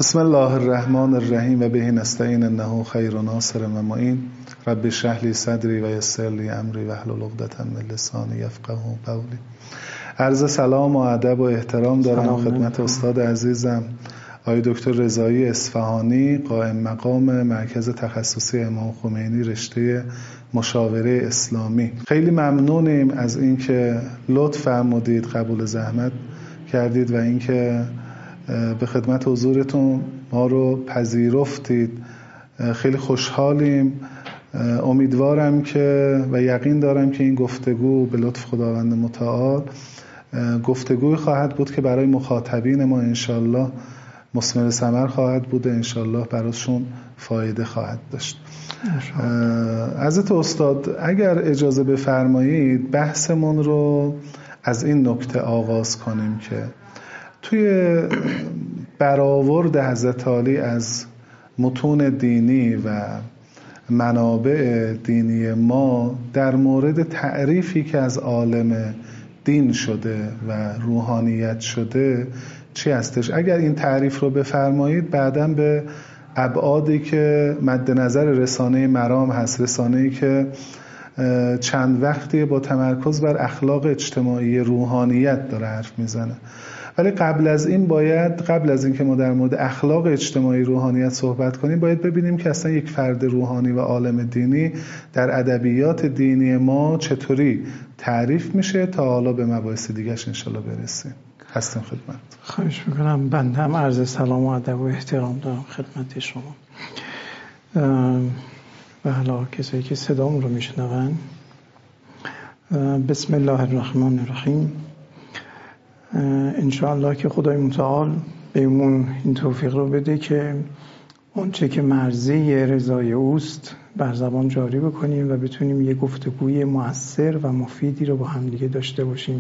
بسم الله الرحمن الرحیم و به نستعین انه خیر ناصر و معین. رب اشرح لی صدری و یسر لی امری واحلل عقدة من لسانی یفقهوا قولی. عرض سلام و ادب و احترام دارم خدمت استاد عزیزم آقای دکتر رضایی اصفهانی، قائم مقام مرکز تخصصی امام خمینی رشته مشاوره اسلامی. خیلی ممنونیم از اینکه لطف فرمودید، قبول زحمت کردید و اینکه به خدمت حضورتون ما رو پذیرفتید. خیلی خوشحالیم. امیدوارم که و یقین دارم که این گفتگو به لطف خداوند متعال گفتگوی خواهد بود که برای مخاطبین ما انشالله مثمر ثمر خواهد بود، انشالله براشون فایده خواهد داشت. حضرت استاد اگر اجازه بفرمایید بحثمون رو از این نکته آغاز کنیم که توی برآورد حضرت علی از متون دینی و منابع دینی ما در مورد تعریفی که از عالم دین شده و روحانیت شده چی هستش؟ اگر این تعریف رو بفرمایید بعداً به ابعادی که مد نظر رسانه مرام هست، رسانه‌ای که چند وقتی با تمرکز بر اخلاق اجتماعی روحانیت داره حرف میزنه، ولی قبل از این که ما در مورد اخلاق اجتماعی روحانیت صحبت کنیم باید ببینیم که اصلا یک فرد روحانی و عالم دینی در ادبیات دینی ما چطوری تعریف میشه تا حالا به مباحث دیگه‌اش انشالله برسیم. هستم خدمت. خواهش میکنم. بنده هم عرض سلام و ادب و احترام دارم خدمت شما و حالا کسایی که صدامون رو میشنون. بسم الله الرحمن الرحیم. انشاءالله که خدای متعال بهمون این توفیق رو بده که اونچه که مرضی رضای اوست بر زبان جاری بکنیم و بتونیم یه گفتگوی مؤثر و مفیدی رو با هم دیگه داشته باشیم.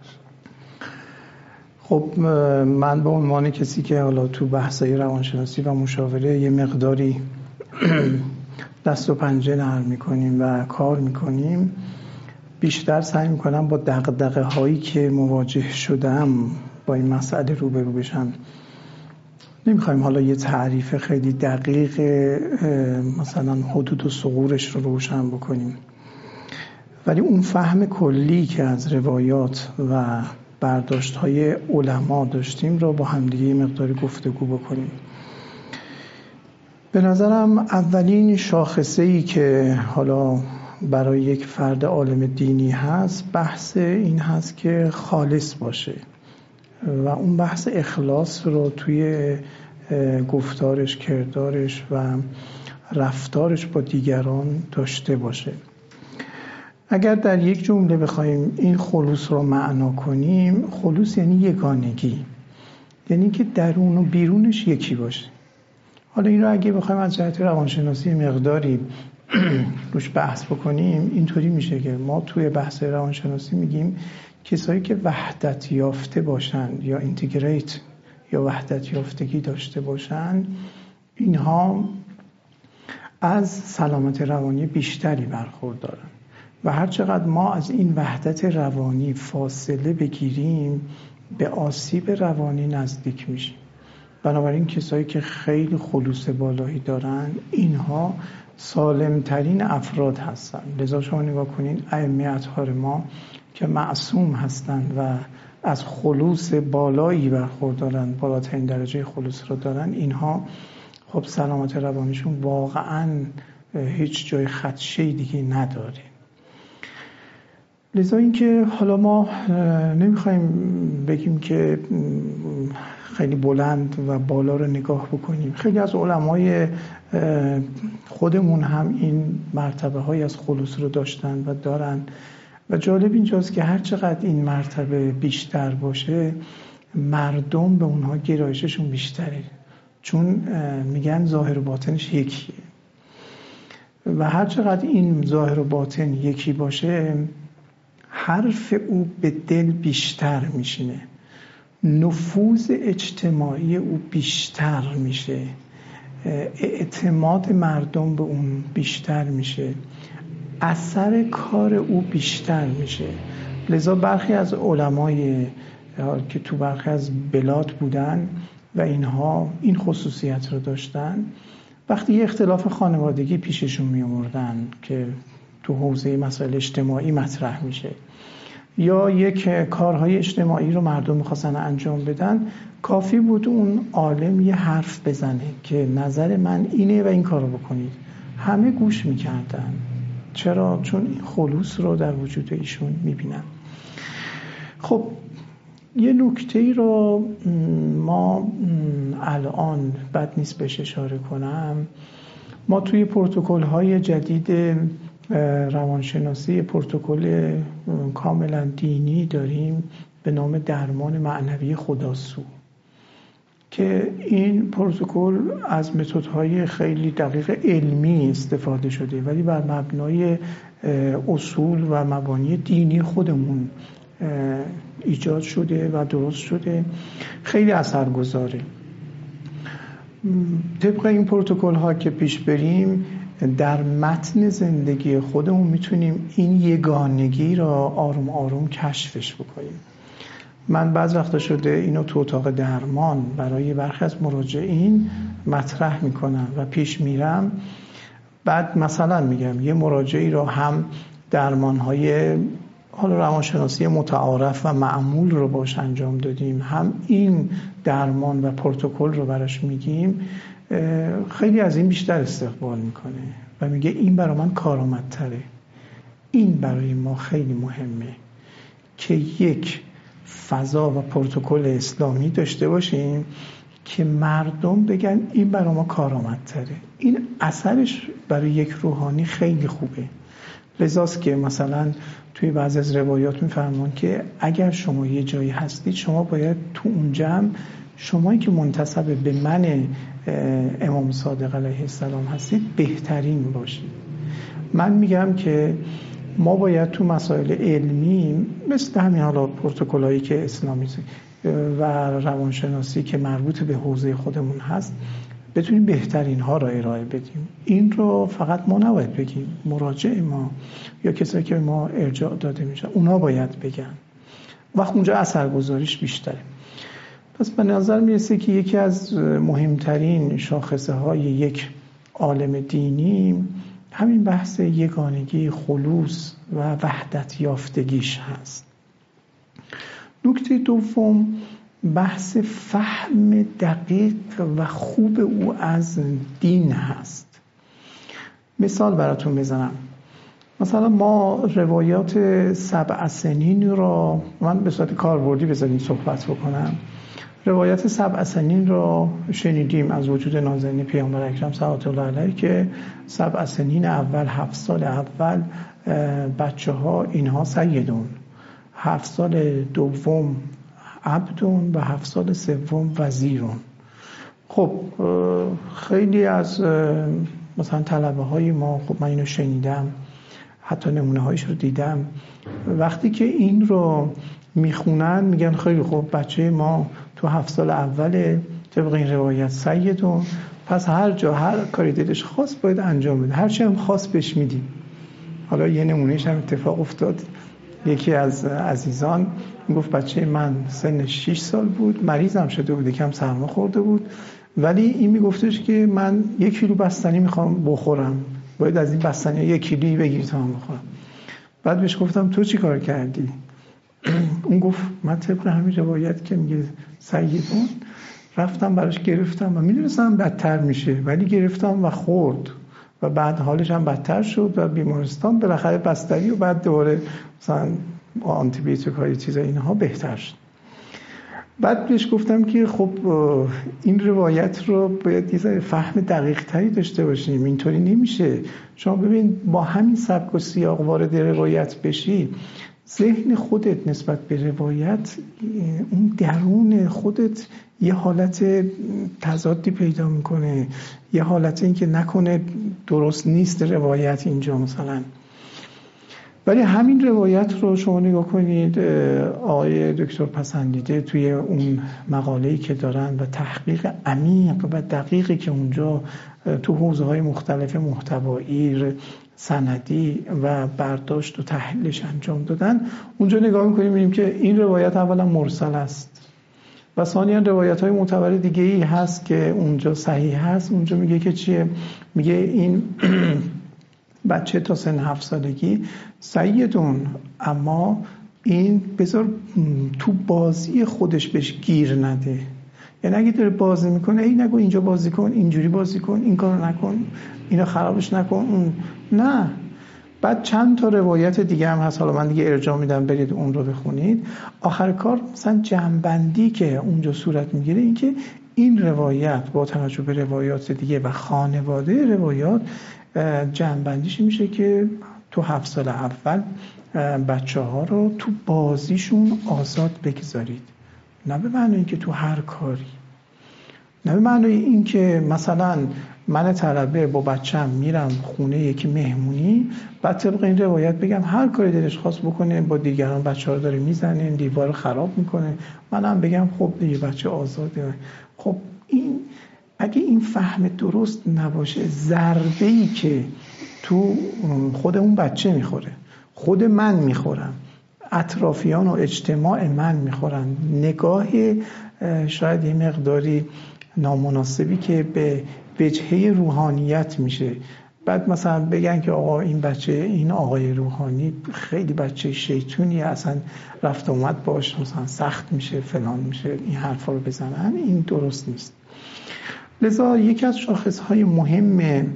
خب من به عنوان کسی که حالا تو بحثای روانشناسی و مشاوره یه مقداری دست و پنجه نرم میکنیم و کار میکنیم، بیشتر سعی میکنم با دغدغه هایی که مواجه شدم با این مسئله روبرو بشم. نمیخوایم حالا یه تعریف خیلی دقیق مثلا حدود و ثغورش رو روشن بکنیم، ولی اون فهم کلی که از روایات و برداشت های علما داشتیم رو با همدیگه یه مقداری گفتگو بکنیم. به نظرم اولین شاخصه‌ای که حالا برای یک فرد عالم دینی هست بحث این هست که خالص باشه و اون بحث اخلاص رو توی گفتارش، کردارش و رفتارش با دیگران داشته باشه. اگر در یک جمله بخوایم این خلوص رو معنا کنیم، خلوص یعنی یگانگی، یعنی که درون و بیرونش یکی باشه. حالا این رو اگه بخوایم از جهت روانشناسی مقداری روش بحث بکنیم اینطوری میشه که ما توی بحث روانشناسی میگیم کسایی که وحدت یافته باشن یا اینتگریت یا وحدت یافتگی داشته باشن، اینها از سلامت روانی بیشتری برخوردارن و هر چقدر ما از این وحدت روانی فاصله بگیریم به آسیب روانی نزدیک میشیم. بنابراین کسایی که خیلی خلوص بالایی دارن اینها سالمترین افراد هستن. لذا شما نگاه کنین ائمه اطهار ما که معصوم هستند و از خلوص بالایی برخوردارن، بالاترین درجه خلوص رو دارن، اینها خب سلامت روانیشون واقعا هیچ جای خدشه‌ای دیگه نداره. لذا اینکه حالا ما نمیخوایم بگیم که خیلی بلند و بالا رو نگاه بکنیم. خیلی از علمای خودمون هم این مرتبه های از خلوص رو داشتن و دارن و جالب اینجاست که هر چقدر این مرتبه بیشتر باشه مردم به اونها گرایششون بیشتره، چون میگن ظاهر و باطنش یکیه و هر چقدر این ظاهر و باطن یکی باشه حرف او به دل بیشتر میشینه، نفوذ اجتماعی او بیشتر میشه، اعتماد مردم به اون بیشتر میشه، اثر کار او بیشتر میشه. لذا برخی از علمای که تو برخی از بلاد بودن و اینها این خصوصیت رو داشتن، وقتی یه اختلاف خانوادگی پیششون می آوردن که تو حوزه مسائل اجتماعی مطرح میشه یا یک کارهای اجتماعی رو مردم میخواستن انجام بدن، کافی بود اون عالم یه حرف بزنه که نظر من اینه و این کارو بکنید، همه گوش میکردن. چرا؟ چون این خلوص رو در وجود ایشون میبینن. خب یه نکته‌ای رو ما الان بد نیست بهش اشاره کنم. ما توی پروتکل‌های جدید روانشناسی پروتکل کاملا دینی داریم به نام درمان معنوی خداسو که این پروتکل از متدهای خیلی دقیق علمی استفاده شده ولی بر مبنای اصول و مبانی دینی خودمون ایجاد شده و درست شده، خیلی اثرگذاره. طبق این پروتکل ها که پیش بریم در متن زندگی خودمون میتونیم این یگانگی را آروم آروم کشفش بکنیم. من بعض وقتا شده اینو تو اتاق درمان برای برخی از مراجعین مطرح میکنم و پیش میرم. بعد مثلا میگم یه مراجعی را هم درمانهای حالا روانشناسی متعارف و معمول رو باش انجام دادیم، هم این درمان و پروتکل رو براش میگیم، خیلی از این بیشتر استقبال میکنه و میگه این برای من کارآمدتره. این برای ما خیلی مهمه که یک فضا و پروتکل اسلامی داشته باشیم که مردم بگن این برای ما کارآمدتره. این اثرش برای یک روحانی خیلی خوبه. لذاست که مثلا توی بعضی از روایات میفرمان که اگر شما یه جایی هستید شما باید تو اون جمع، شمایی که منتسب به من امام صادق علیه السلام هستید بهترین باشید. من میگم که ما باید تو مسائل علمی مثل همین حالا پروتکلایی که اسلامی و روانشناسی که مربوط به حوزه خودمون هست بتونیم بهترین ها را ارائه بدیم. این رو فقط ما نباید بگیم، مراجع ما یا کسایی که ما ارجاع داده میشه اونا باید بگن، وقت اونجا اثرگذاریش بیشتره. پس به نظر میرسه که یکی از مهمترین شاخصه های یک عالم دینی همین بحث یگانگی، خلوص و وحدت یافتگیش هست. نکته دوم بحث فهم دقیق و خوب او از دین هست. مثال براتون بزنم. مثلا ما روایات 7 سنین را، من به صورت کاربردی بذارین صحبت بکنم، روایت 7 سنین را شنیدیم از وجود نازنین پیامبر اکرم صلوات الله علیه که 7 سنین اول، 7 سال اول بچه ها اینها سیدون، 7 سال دوم عبدون و 7 سال سوم وزیرون. خب خیلی از مثلا طلبه های ما، خب من اینو شنیدم، حتی نمونه هایش رو دیدم، وقتی که این رو میخونن میگن خیلی خوب بچه ما تو 7 سال اول طبق این روایت سیدون، پس هر جا هر کاری دلش خواست باید انجام بده، هر چی هم خواست بهش میدیم. حالا یه نمونهش هم اتفاق افتاد، یکی از عزیزان گفت بچه من سنش 6 سال بود، مریضم شده بود، یکم سرما خورده بود، ولی این میگفتش که من 1 کیلو بستنی میخوام بخورم، باید از این بستنی 1 کیلویی بگیری تا من بخورم. بعد بهش گفتم تو چی کار کردی؟ اون گفت من طبق همین روایت که میگه سیدون رفتم براش گرفتم و میدونستم بدتر میشه ولی گرفتم و خورد و بعد حالش هم بدتر شد و بیمارستان، بالاخره بستری و بعد دوباره مثلا آنتی بیوتیک های چیزا اینها بهتر شد. بعد بهش گفتم که خب این روایت رو باید یه ذره فهم دقیق تری داشته باشیم، اینطوری نمیشه. شما ببین با همین سبک و سیاق وارد روایت بشی، ذهن خودت نسبت به روایت، اون درون خودت یه حالت تضادی پیدا میکنه، یه حالت این که نکنه درست نیست روایت اینجا مثلا. ولی همین روایت رو شما نگاه کنید، آقای دکتر پسندیده توی اون مقاله‌ای که دارن و تحقیق عمیق و دقیقی که اونجا تو حوزه‌های مختلف محتوایی، سندی و برداشت و تحلیلش انجام دادن، اونجا نگاه می‌کنیم می‌بینیم که این روایت اولا مرسل است و ثانیاً روایت‌های معتبر دیگه‌ای هست که اونجا صحیح هست. اونجا میگه که چیه؟ میگه این بچه تا سن 7 سالگی سیدون، اما این بذار تو بازی خودش بهش گیر نده. یعنی اگه داره بازی میکنه ای نگو اینجا بازی کن، اینجوری بازی کن، این کارو نکن، اینو خرابش نکن، اون نه. بعد چند تا روایت دیگه هم هست، حالا من دیگه ارجاع میدم برید اون رو بخونید. آخر کار مثلا جنبندی که اونجا صورت میگیره این که این روایت با توجه به روایات دیگه و خانواده روایات جنبندیش میشه که تو 7 سال اول بچه ها رو تو بازیشون آزاد بگذارید، نه به معنی اینکه تو هر کاری، نه به معنی این که مثلا من طلبه با بچه‌م میرم خونه یکی مهمونی، بعد طبق این روایت بگم هر کاری دلش خواست بکنه، با دیگران بچه‌ها رو داره میزنه، دیوار خراب میکنه، منم بگم خب دیگه بچه آزاده. خب این اگه این فهم درست نباشه، ضربه‌ای که تو خود اون بچه میخوره، خود من میخورم، اطرافیان و اجتماع من میخورن، نگاه شاید یه مقداری نامناسبی که به وجهه روحانیت میشه، بعد مثلا بگن که آقا این بچه، این آقای روحانی خیلی بچه شیطونیه، اصلا رفت اومد باش مثلا سخت میشه، فلان میشه، این حرفا رو بزنن، این درست نیست. لذا یکی از شاخصهای مهم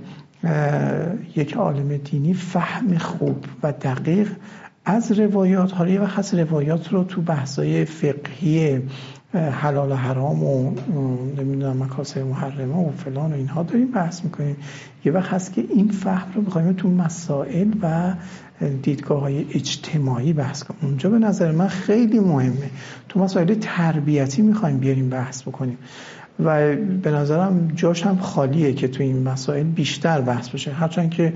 یک عالم دینی فهم خوب و دقیق از روایات، حالا یه وقت از روایات رو تو بحثای فقهی حلال و حرام و نمیدونم مکاسب محرمه و فلان و اینها داریم بحث میکنیم، یه وقت هست که این فهم رو بخوایم تو مسائل و دیدگاه‌های اجتماعی بحث کنیم. اونجا به نظر من خیلی مهمه، تو مسائل تربیتی میخوایم بیاریم بحث بکنیم و به نظرم جاش هم خالیه که تو این مسائل بیشتر بحث بشه، هرچند که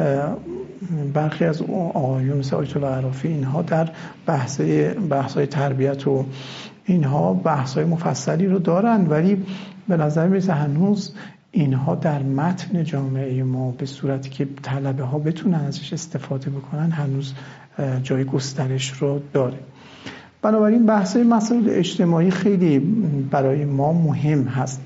برخی از آقایون مثل آیت الله عرافی اینها در بحث‌های تربیت و اینها بحث‌های مفصلی رو دارن، ولی به نظر میرسه هنوز اینها در متن جامعه ما به صورتی که طلبه ها بتونن ازش استفاده بکنن هنوز جای گسترش رو داره. بنابراین بحث‌های مسائل اجتماعی خیلی برای ما مهم هست.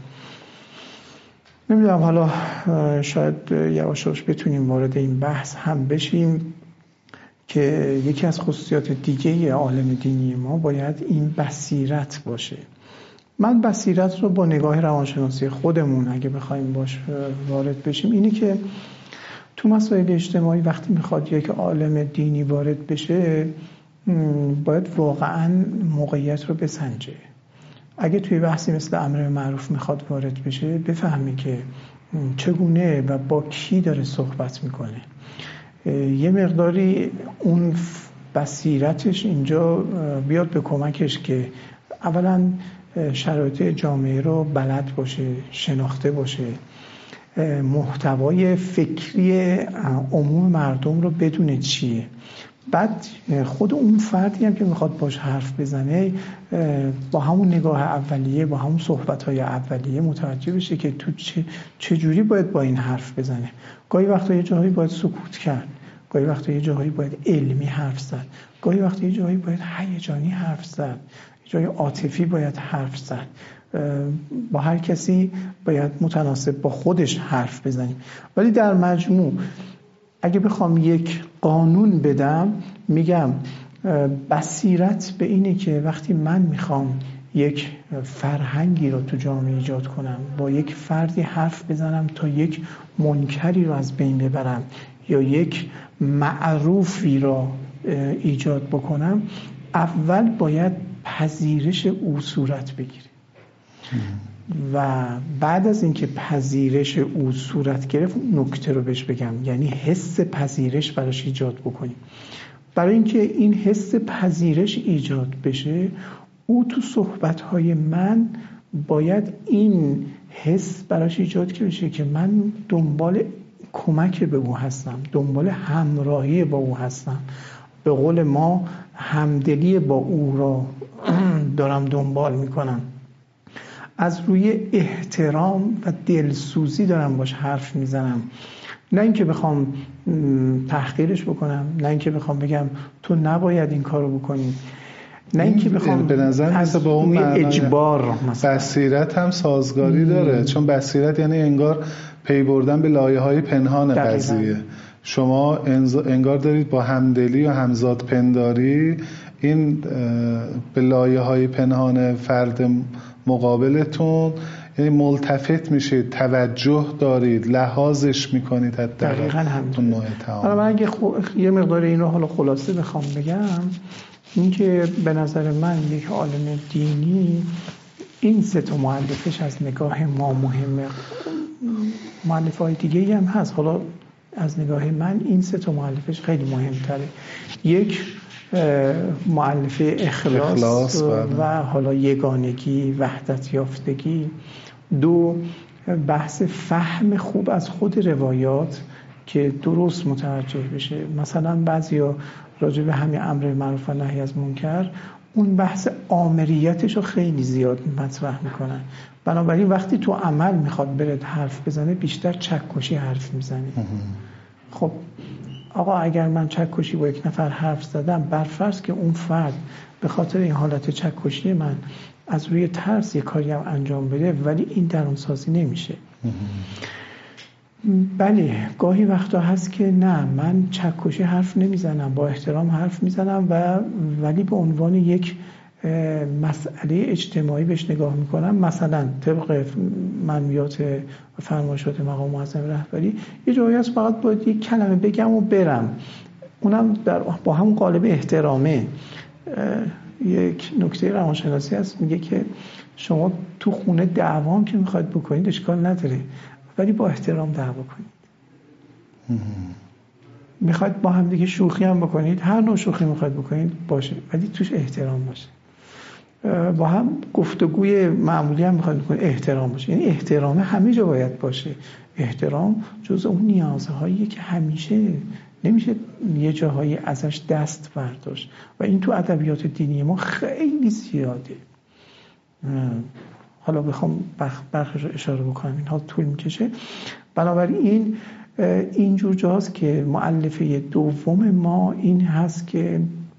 نمیدونم حالا شاید یواش یواش بتونیم وارد این بحث هم بشیم که یکی از خصوصیات دیگه عالم دینی ما باید این بصیرت باشه. من بصیرت رو با نگاه روانشناسی خودمون اگه بخوایم باش وارد بشیم اینه که تو مسائل اجتماعی وقتی میخواد یک عالم دینی وارد بشه باید واقعا موقعیت رو بسنجه. اگه توی بحثی مثل امر معروف میخواد وارد بشه بفهمی که چگونه و با کی داره صحبت میکنه، یه مقداری اون بصیرتش اینجا بیاد به کمکش که اولا شرایط جامعه رو بلد باشه، شناخته باشه، محتوای فکری عموم مردم رو بدونه چیه، بعد خود اون فردی هم که میخواد باش حرف بزنه با همون نگاه اولیه، با همون صحبت‌های اولیه متوجه بشه که تو چجوری باید با این حرف بزنه. گاهی وقتا یه جاهایی باید سکوت کرد، گاهی وقتا یه جاهایی باید علمی حرف زد، گاهی وقتا یه جاهایی باید هیجانی حرف زد، یه جای عاطفی باید حرف زد. با هر کسی باید متناسب با خودش حرف بزنیم. ولی در مجموع اگه بخوام یک قانون بدم میگم بصیرت به اینه که وقتی من میخوام یک فرهنگی رو تو جامعه ایجاد کنم، با یک فردی حرف بزنم تا یک منکری رو از بین ببرم یا یک معروفی رو ایجاد بکنم، اول باید پذیرش او صورت بگیره و بعد از اینکه پذیرش او صورت گرفت نکته رو بهش بگم، یعنی حس پذیرش براش ایجاد بکنیم. برای اینکه این حس پذیرش ایجاد بشه او تو صحبت‌های من باید این حس براش ایجاد بشه که من دنبال کمک به او هستم، دنبال همراهی با او هستم، به قول ما همدلی با او را دارم دنبال میکنم، از روی احترام و دلسوزی دارم باش حرف میزنم، نه اینکه بخوام تحقیرش بکنم، نه اینکه بخوام بگم تو نباید این کارو بکنی. نه اینکه بخوام به نظر مثل با اون اجبار مثلا. بصیرت هم سازگاری داره، چون بصیرت یعنی انگار پی بردن به لایه‌های پنهان قضیه. شما انگار دارید با همدلی و همزاد پنداری این به لایه‌های پنهان فرد مقابلتون یعنی ملتفت میشید، توجه دارید، لحاظش میکنید. دقیقاً همین نوع تعامل. حالا من اگه یه مقدار اینو حالا خلاصه بخوام بگم، این که به نظر من یک عالم دینی این سه تا مؤلفش از نگاه ما مهمه. مؤلفه‌های دیگه‌ای هم هست، حالا از نگاه من این سه تا مؤلفش خیلی مهمتره. یک مؤلفه اخلاص و حالا یگانگی، وحدت یافتگی. دو، بحث فهم خوب از خود روایات که درست متوجه بشه. مثلا بعضیا راجع به همین امر معروف و نهی از منکر اون بحث آمریتش رو خیلی زیاد مطرح میکنن، بنابراین وقتی تو عمل میخواد بره حرف بزنه بیشتر چکشی حرف میزنه. خب آقا اگر من چکشی با یک نفر حرف زدم، برفرض که اون فرد به خاطر این حالت چکشی من از روی ترس یک کاری هم انجام بده، ولی این درونسازی نمیشه. بله گاهی وقتا هست که نه، من چکشی حرف نمیزنم، با احترام حرف میزنم و ولی به عنوان یک مسئله اجتماعی بهش نگاه میکنم. مثلا طبق منویات و فرمایشات مقام معظم رهبری یه جایی هست فقط باید یک کلمه بگم و برم، اونم با هم قالب احترامه. یک نکته روانشناسی هست میگه که شما تو خونه دعوام که میخواید بکنید اشکال نداره، ولی با احترام دعوا کنید. میخواید با هم دیگه شوخی هم بکنید، هر نوع شوخی میخواید بکنید باشه، ولی توش احترام باشه. با هم گفتگوی معمولی هم میخواید بکنید، احترام باشه. یعنی احترام همه جا باید باشه. احترام جز اون نیازهاییه که همیشه نمیشه یه جاهایی ازش دست برداشت و این تو ادبیات دینی ما خیلی زیاده. حالا بخوام برخش رو اشاره بکنم اینها طول میکشه. بنابراین اینجور جاست که مؤلفه دوم ما این هست که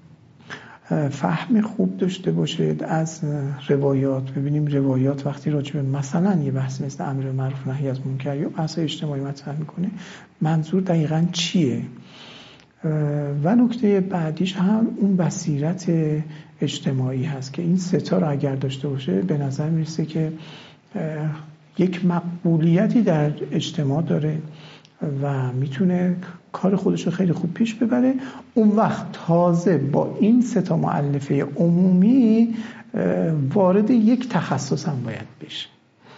فهم خوب داشته باشد از روایات. ببینیم روایات وقتی راجع به مثلا یه بحث مثل امر معروف نهی از منکر یا بحث اجتماعی مطرح میکنه، منظور دقیقاً چیه؟ و نکته بعدیش هم اون بصیرت اجتماعی هست که این سه تا رو اگر داشته باشه به نظر میرسه که یک مقبولیتی در اجتماع داره و میتونه کار خودش رو خیلی خوب پیش ببره. اون وقت تازه با این سه تا مؤلفه عمومی وارد یک تخصص هم باید بشه.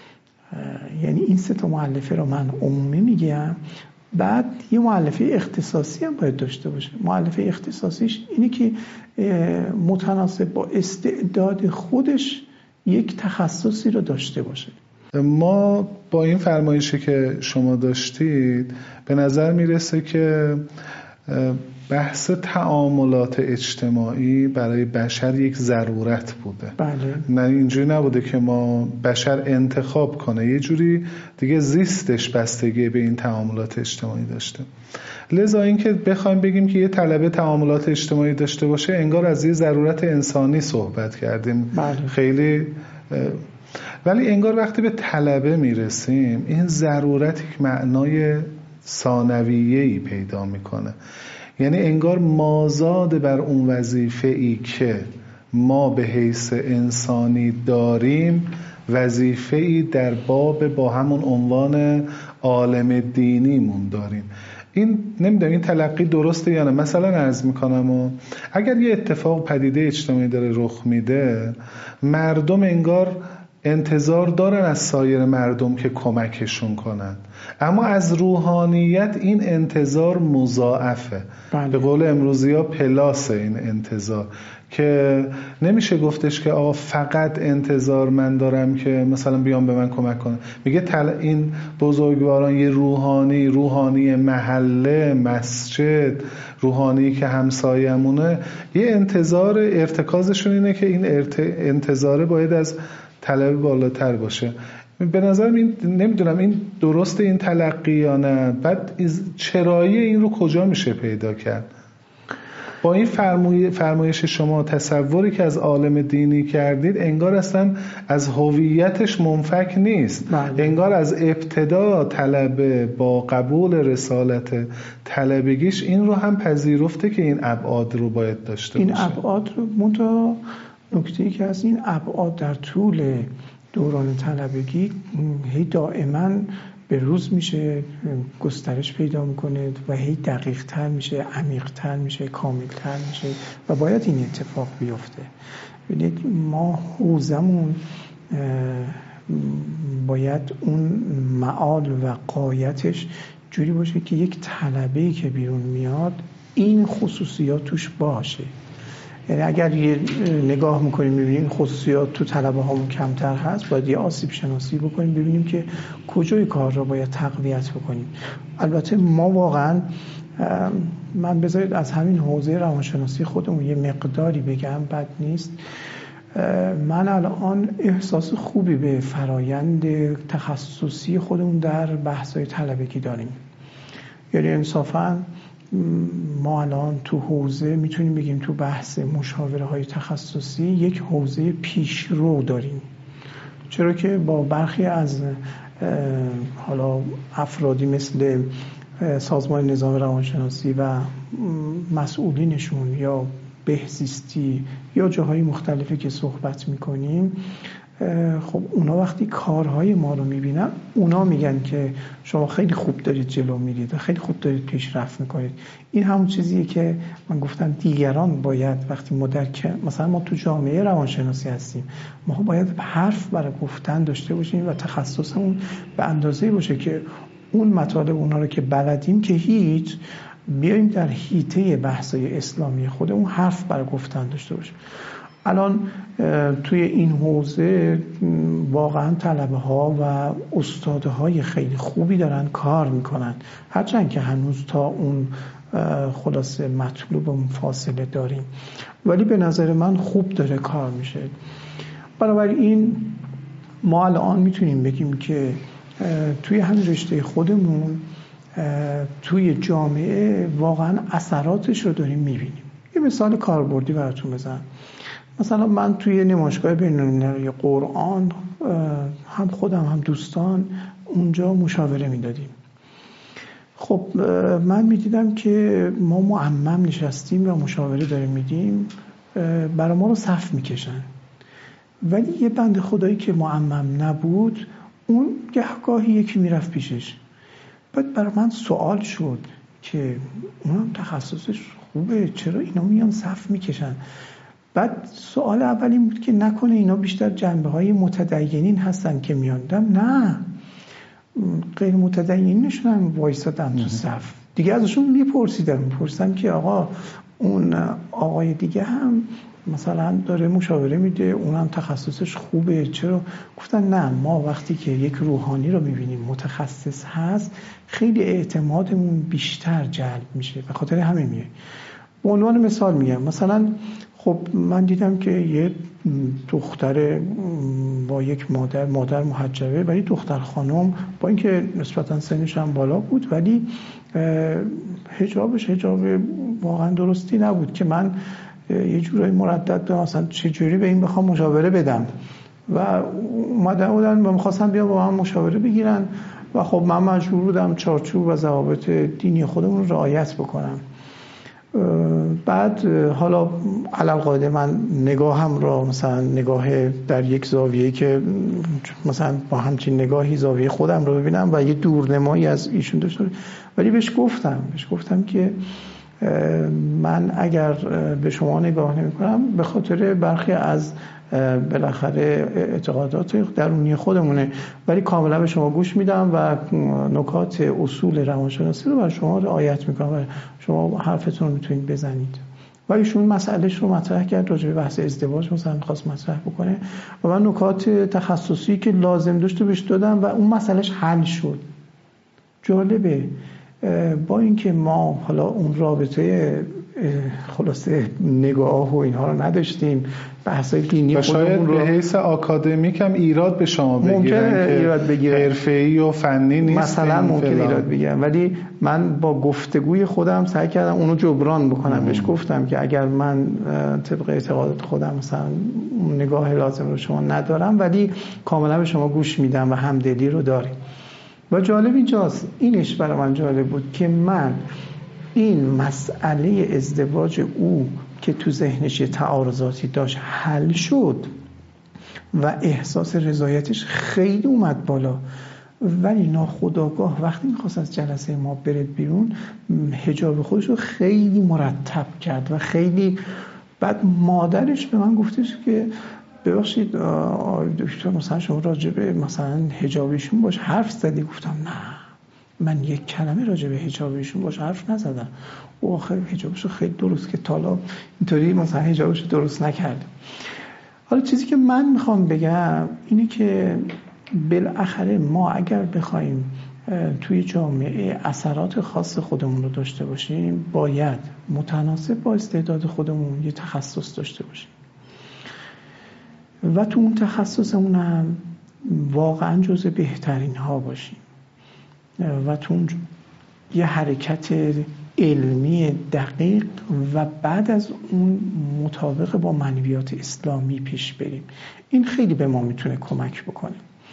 یعنی این سه تا مؤلفه رو من عمومی میگم، بعد یه مؤلفه اختصاصی هم باید داشته باشه. مؤلفه اختصاصیش اینه که متناسب با استعداد خودش یک تخصصی رو داشته باشه. ما با این فرمایشی که شما داشتید به نظر میرسه که بحث تعاملات اجتماعی برای بشر یک ضرورت بوده. بله. نه اینجوری نبوده که ما بشر انتخاب کنه، یه جوری دیگه زیستش بستگی به این تعاملات اجتماعی داشته. لذا این که بخوایم بگیم که یه طلبه تعاملات اجتماعی داشته باشه انگار از یه ضرورت انسانی صحبت کردیم. بله. خیلی ولی انگار وقتی به طلبه میرسیم این ضرورت یک معنای ثانویه‌ای پیدا میکنه. یعنی انگار مازاد بر اون وظیفه‌ای که ما به حیث انسانی داریم، وظیفه‌ای در باب با همون عنوان عالم دینیمون داریم. این نمیدونم این تلقی درسته یا نه. مثلا عرض میکنم اگر یه اتفاق پدیده اجتماعی داره رخ میده، مردم انگار انتظار دارن از سایر مردم که کمکشون کنن، اما از روحانیت این انتظار مضاعفه. بله. به قول امروزی‌ها پلاسه این انتظار، که نمیشه گفتش که آقا فقط انتظار من دارم که مثلا بیان به من کمک کنن. میگه این بزرگواران یه روحانی محله، مسجد، روحانی که همسایه‌مونه، یه انتظار ارتکازشون اینه که این انتظاره باید از طلب بالاتر باشه. به نظرم این نمیدونم این درسته این تلقی یا نه. بعد چرایی این رو کجا میشه پیدا کرد؟ با این فرمایش شما تصوری که از عالم دینی کردید انگار اصلا از هویتش منفک نیست. انگار از ابتدا طلبه با قبول رسالت طلبگیش این رو هم پذیرفته که این ابعاد رو باید داشته باشه. این ابعاد رو منتها نکته‌ای که از این ابعاد در طول دوران طلبگی هی دائما به روز میشه، گسترش پیدا میکنه و هی دقیق تر میشه، عمیق تر میشه، کامل تر میشه و باید این اتفاق بیفته. ببینید ما حوزمون باید اون معال و غایتش جوری باشه که یک طلبه‌ای که بیرون میاد این خصوصیات توش باشه. یعنی اگر یه نگاه میکنیم ببینیم این خصوصیات تو طلبه هامون کمتر هست، باید یه آسیب شناسی بکنیم ببینیم که کجای کار را باید تقویت بکنیم. البته ما واقعا من بذارید از همین حوزه روانشناسی خودمون یه مقداری بگم بد نیست. من الان احساس خوبی به فرایند تخصصی خودمون در بحث‌های طلبگی داریم. یعنی انصافاً ما الان تو حوزه میتونیم بگیم تو بحث مشاوره های تخصصی یک حوزه پیشرو داریم، چرا که با برخی از حالا افرادی مثل سازمان نظام روانشناسی و مسئولینشون یا بهزیستی یا جاهای مختلفی که صحبت میکنیم، خب اونا وقتی کارهای ما رو میبینن اونا میگن که شما خیلی خوب دارید جلو میرید و خیلی خوب دارید پیشرفت میکنید. این همون چیزیه که من گفتم دیگران باید وقتی ما مثلا ما تو جامعه روانشناسی هستیم، ما باید حرف برای گفتن داشته باشیم و تخصصمون به اندازه‌ای باشه که اون مطالب اونا رو که بلدیم که هیچ بیایم در حیطه بحث‌های اسلامی خودمون حرف برای گفتن داشته باشیم. الان توی این حوزه واقعا طلبه ها و استادهای خیلی خوبی دارن کار میکنن، هرچند که هنوز تا اون خلاصه مطلوب فاصله داریم، ولی به نظر من خوب داره کار میشه. بنابراین ما الان میتونیم بگیم که توی همین رشته خودمون توی جامعه واقعا اثراتش رو داریم میبینیم. یه مثال کاربردی براتون بزنم. مثلا من توی نمایشگاه بین‌المللی قرآن هم خودم هم دوستان اونجا مشاوره میدادیم. خب من میدیدم که ما معمم نشستیم و مشاوره داریم میدیم، برای ما رو صف میکشن، ولی یه بنده خدایی که معمم نبود اون گهگاهی یکی میرفت پیشش. بعد برای من سوال شد که اونم تخصصش خوبه، چرا اینا میان صف میکشن؟ بعد سوال اول این بود که نکنه اینا بیشتر جنبه‌های متدینین هستن که میاندم؟ نه، غیر متدینین نشونن وایسادن تو صف. دیگه ازشون میپرسیدم که آقا اون آقای دیگه هم مثلا داره مشاوره میده، اونم تخصصش خوبه، چرا؟ گفتن نه، ما وقتی که یک روحانی رو میبینیم متخصص هست خیلی اعتمادمون بیشتر جلب میشه، به خاطر همین میگه. به عنوان مثال میگم، مثلا خب من دیدم که یه دختر با یک مادر محجبه، ولی دختر خانم با اینکه نسبتا سنش هم بالا بود ولی حجابش حجاب واقعا درستی نبود که من یه جورایی مردد به مثلا چجوری به این بخوام مشاوره بدم و اومدن و می‌خواستن بیان با من مشاوره بگیرن و خب من مجبور بودم چارچوب و ضوابط دینی خودمون رو رعایت بکنم. بعد حالا علالقاعده من نگاهم را مثلا نگاه در یک زاویه‌ای که مثلا با همچین نگاهی زاویه خودم رو ببینم و یه دورنمایی از ایشون داشته، ولی بهش گفتم که من اگر به شما نگاه نمی کنم به خاطر برخی از بالاخره اعتقادات درونی خودمونه، ولی کاملا به شما گوش میدم و نکات اصول روانشناسی رو برای شما رعایت میکنم و شما حرفتون رو میتونید بزنید. ولی ایشون مسئلهش رو مطرح کرد، راجع به بحث ازدواج مثلا می‌خواست مطرح بکنه و من نکات تخصصی که لازم داشت بهش دادم و اون مسئلهش حل شد. جالبه با اینکه ما حالا اون رابطه خلاصه نگاه و اینها رو نداشتیم، بحثای دینی خودمون رو به حیث آکادمیک هم ایراد به شما بگیرن که حرفه‌ای و فنی نیست، مثلا ممکن ایراد بگیرن، ولی من با گفتگوی خودم سعی کردم اونو جبران بکنم. بهش گفتم که اگر من طبق اعتقادات خودم مثلا نگاه لازم رو شما ندارم، ولی کاملا به شما گوش میدم و همدلی رو داریم. و جالب اینجاست، اینش برای من جالب بود که من این مسئله ازدواج او که تو ذهنش تعارضاتی داشت حل شد و احساس رضایتش خیلی اومد بالا، ولی ناخودآگاه وقتی میخواست از جلسه ما بره بیرون حجاب خودش رو خیلی مرتب کرد و خیلی بعد مادرش به من گفتش که ببخشید دکتر مثلا شما راجع به مثلا حجابشون باش حرف زدی؟ گفتم نه، من یک کلمه راجع به حجابشون باش حرف نزدم. او آخر حجابش رو خیلی درست که تالا اینطوری مثلا حجابش رو درست نکرد. حالا چیزی که من میخوام بگم اینه که بالاخره ما اگر بخوایم توی جامعه اثرات خاص خودمون رو داشته باشیم باید متناسب با استعداد خودمون یه تخصص داشته باشیم و تو اون تخصصمون هم واقعا جزء بهترین ها باشیم و تو اون یه حرکت علمی دقیق و بعد از اون مطابق با معنویات اسلامی پیش بریم. این خیلی به ما میتونه کمک بکنه.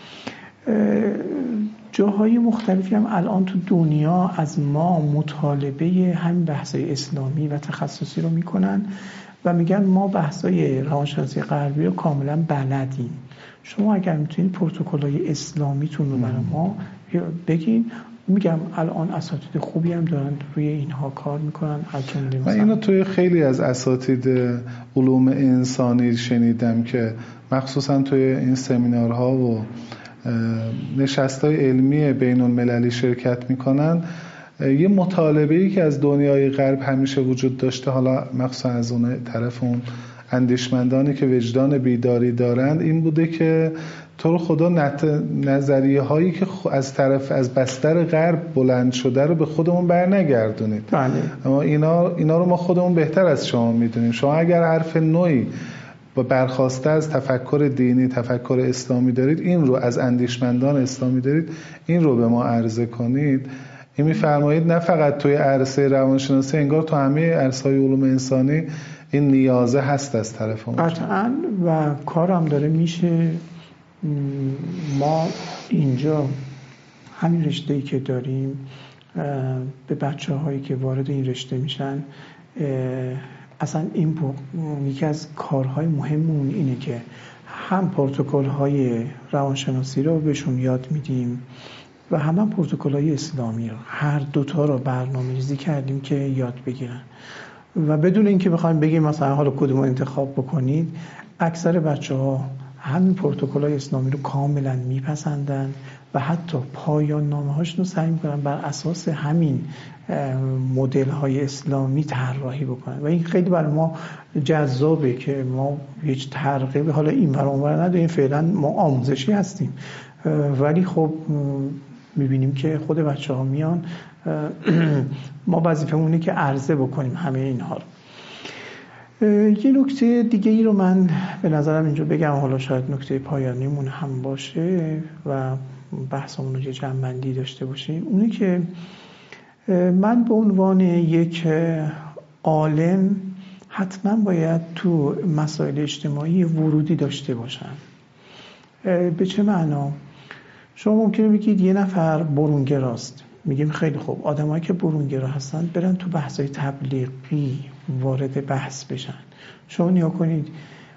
جاهای مختلفی هم الان تو دنیا از ما مطالبه همین بحثای اسلامی و تخصصی رو میکنن و میگن ما بحثای روانشناسی غربی رو کاملا بلدیم، شما اگر میتونید پروتکل‌های اسلامیتون رو برای ما بگین. میگم الان اساتید خوبی هم دارن روی اینها کار میکنن. من اینو توی خیلی از اساتید علوم انسانی شنیدم که مخصوصا توی این سمینارها و نشستای علمی بین المللی شرکت میکنن. یه مطالبه‌ای که از دنیای غرب همیشه وجود داشته، حالا مخصوصا از اون طرف اون اندیشمندانی که وجدان بیداری دارند، این بوده که تو رو خدا نظریه هایی که از بستر غرب بلند شده رو به خودمون برنگردونید. اما اینا رو ما خودمون بهتر از شما میدونیم. شما اگر حرف نوعی با برخواسته از تفکر دینی، تفکر اسلامی دارید، این رو از اندیشمندان اسلامی دارید، این رو به ما عرضه کنید. این میفرمایید نه فقط توی عرصه روانشناسی، انگار تو همه عرصه‌های علوم انسانی این نیازه هست از طرف اون. قطعاً و کارم داره میشه. ما اینجا همین رشته‌ای که داریم به بچه‌هایی که وارد این رشته میشن، اصلا این یکی از کارهای مهممون اینه که هم پروتکل‌های روانشناسی رو بهشون یاد میدیم و هم پروتکل‌های اسلامی رو، هر دوتا رو برنامه‌ریزی کردیم که یاد بگیرن و بدون اینکه بخوایم بگیم مثلا حالا کدوم انتخاب بکنید، اکثر بچه‌ها همین پروتکل‌های اسلامی رو کاملا میپسندن و حتی پایان نامه‌هاشون رو سعی می‌کنن بر اساس همین مدل‌های اسلامی طراحی بکنن و این خیلی برای ما جذابه که ما هیچ ترغیبی حالا این ور اون ور نداریم، فعلا ما آموزشی هستیم، ولی خب می‌بینیم که خود بچه‌ها میان، ما وظیفه‌مونه که عرضه بکنیم همه اینها رو. یه نکته دیگه ای رو من به نظرم اینجا بگم، حالا شاید نکته پایانیمون هم باشه و بحثمون رو یه جمع‌بندی داشته باشیم، اونه که من به عنوان یک عالم حتما باید تو مسائل اجتماعی ورودی داشته باشم. به چه معنا؟ شما ممکنه بگید یه نفر برونگراست، میگیم خیلی خوب، آدمایی که برونگرا هستن برن تو بحث‌های تبلیغی وارد بحث بشن. شما نیا کنید،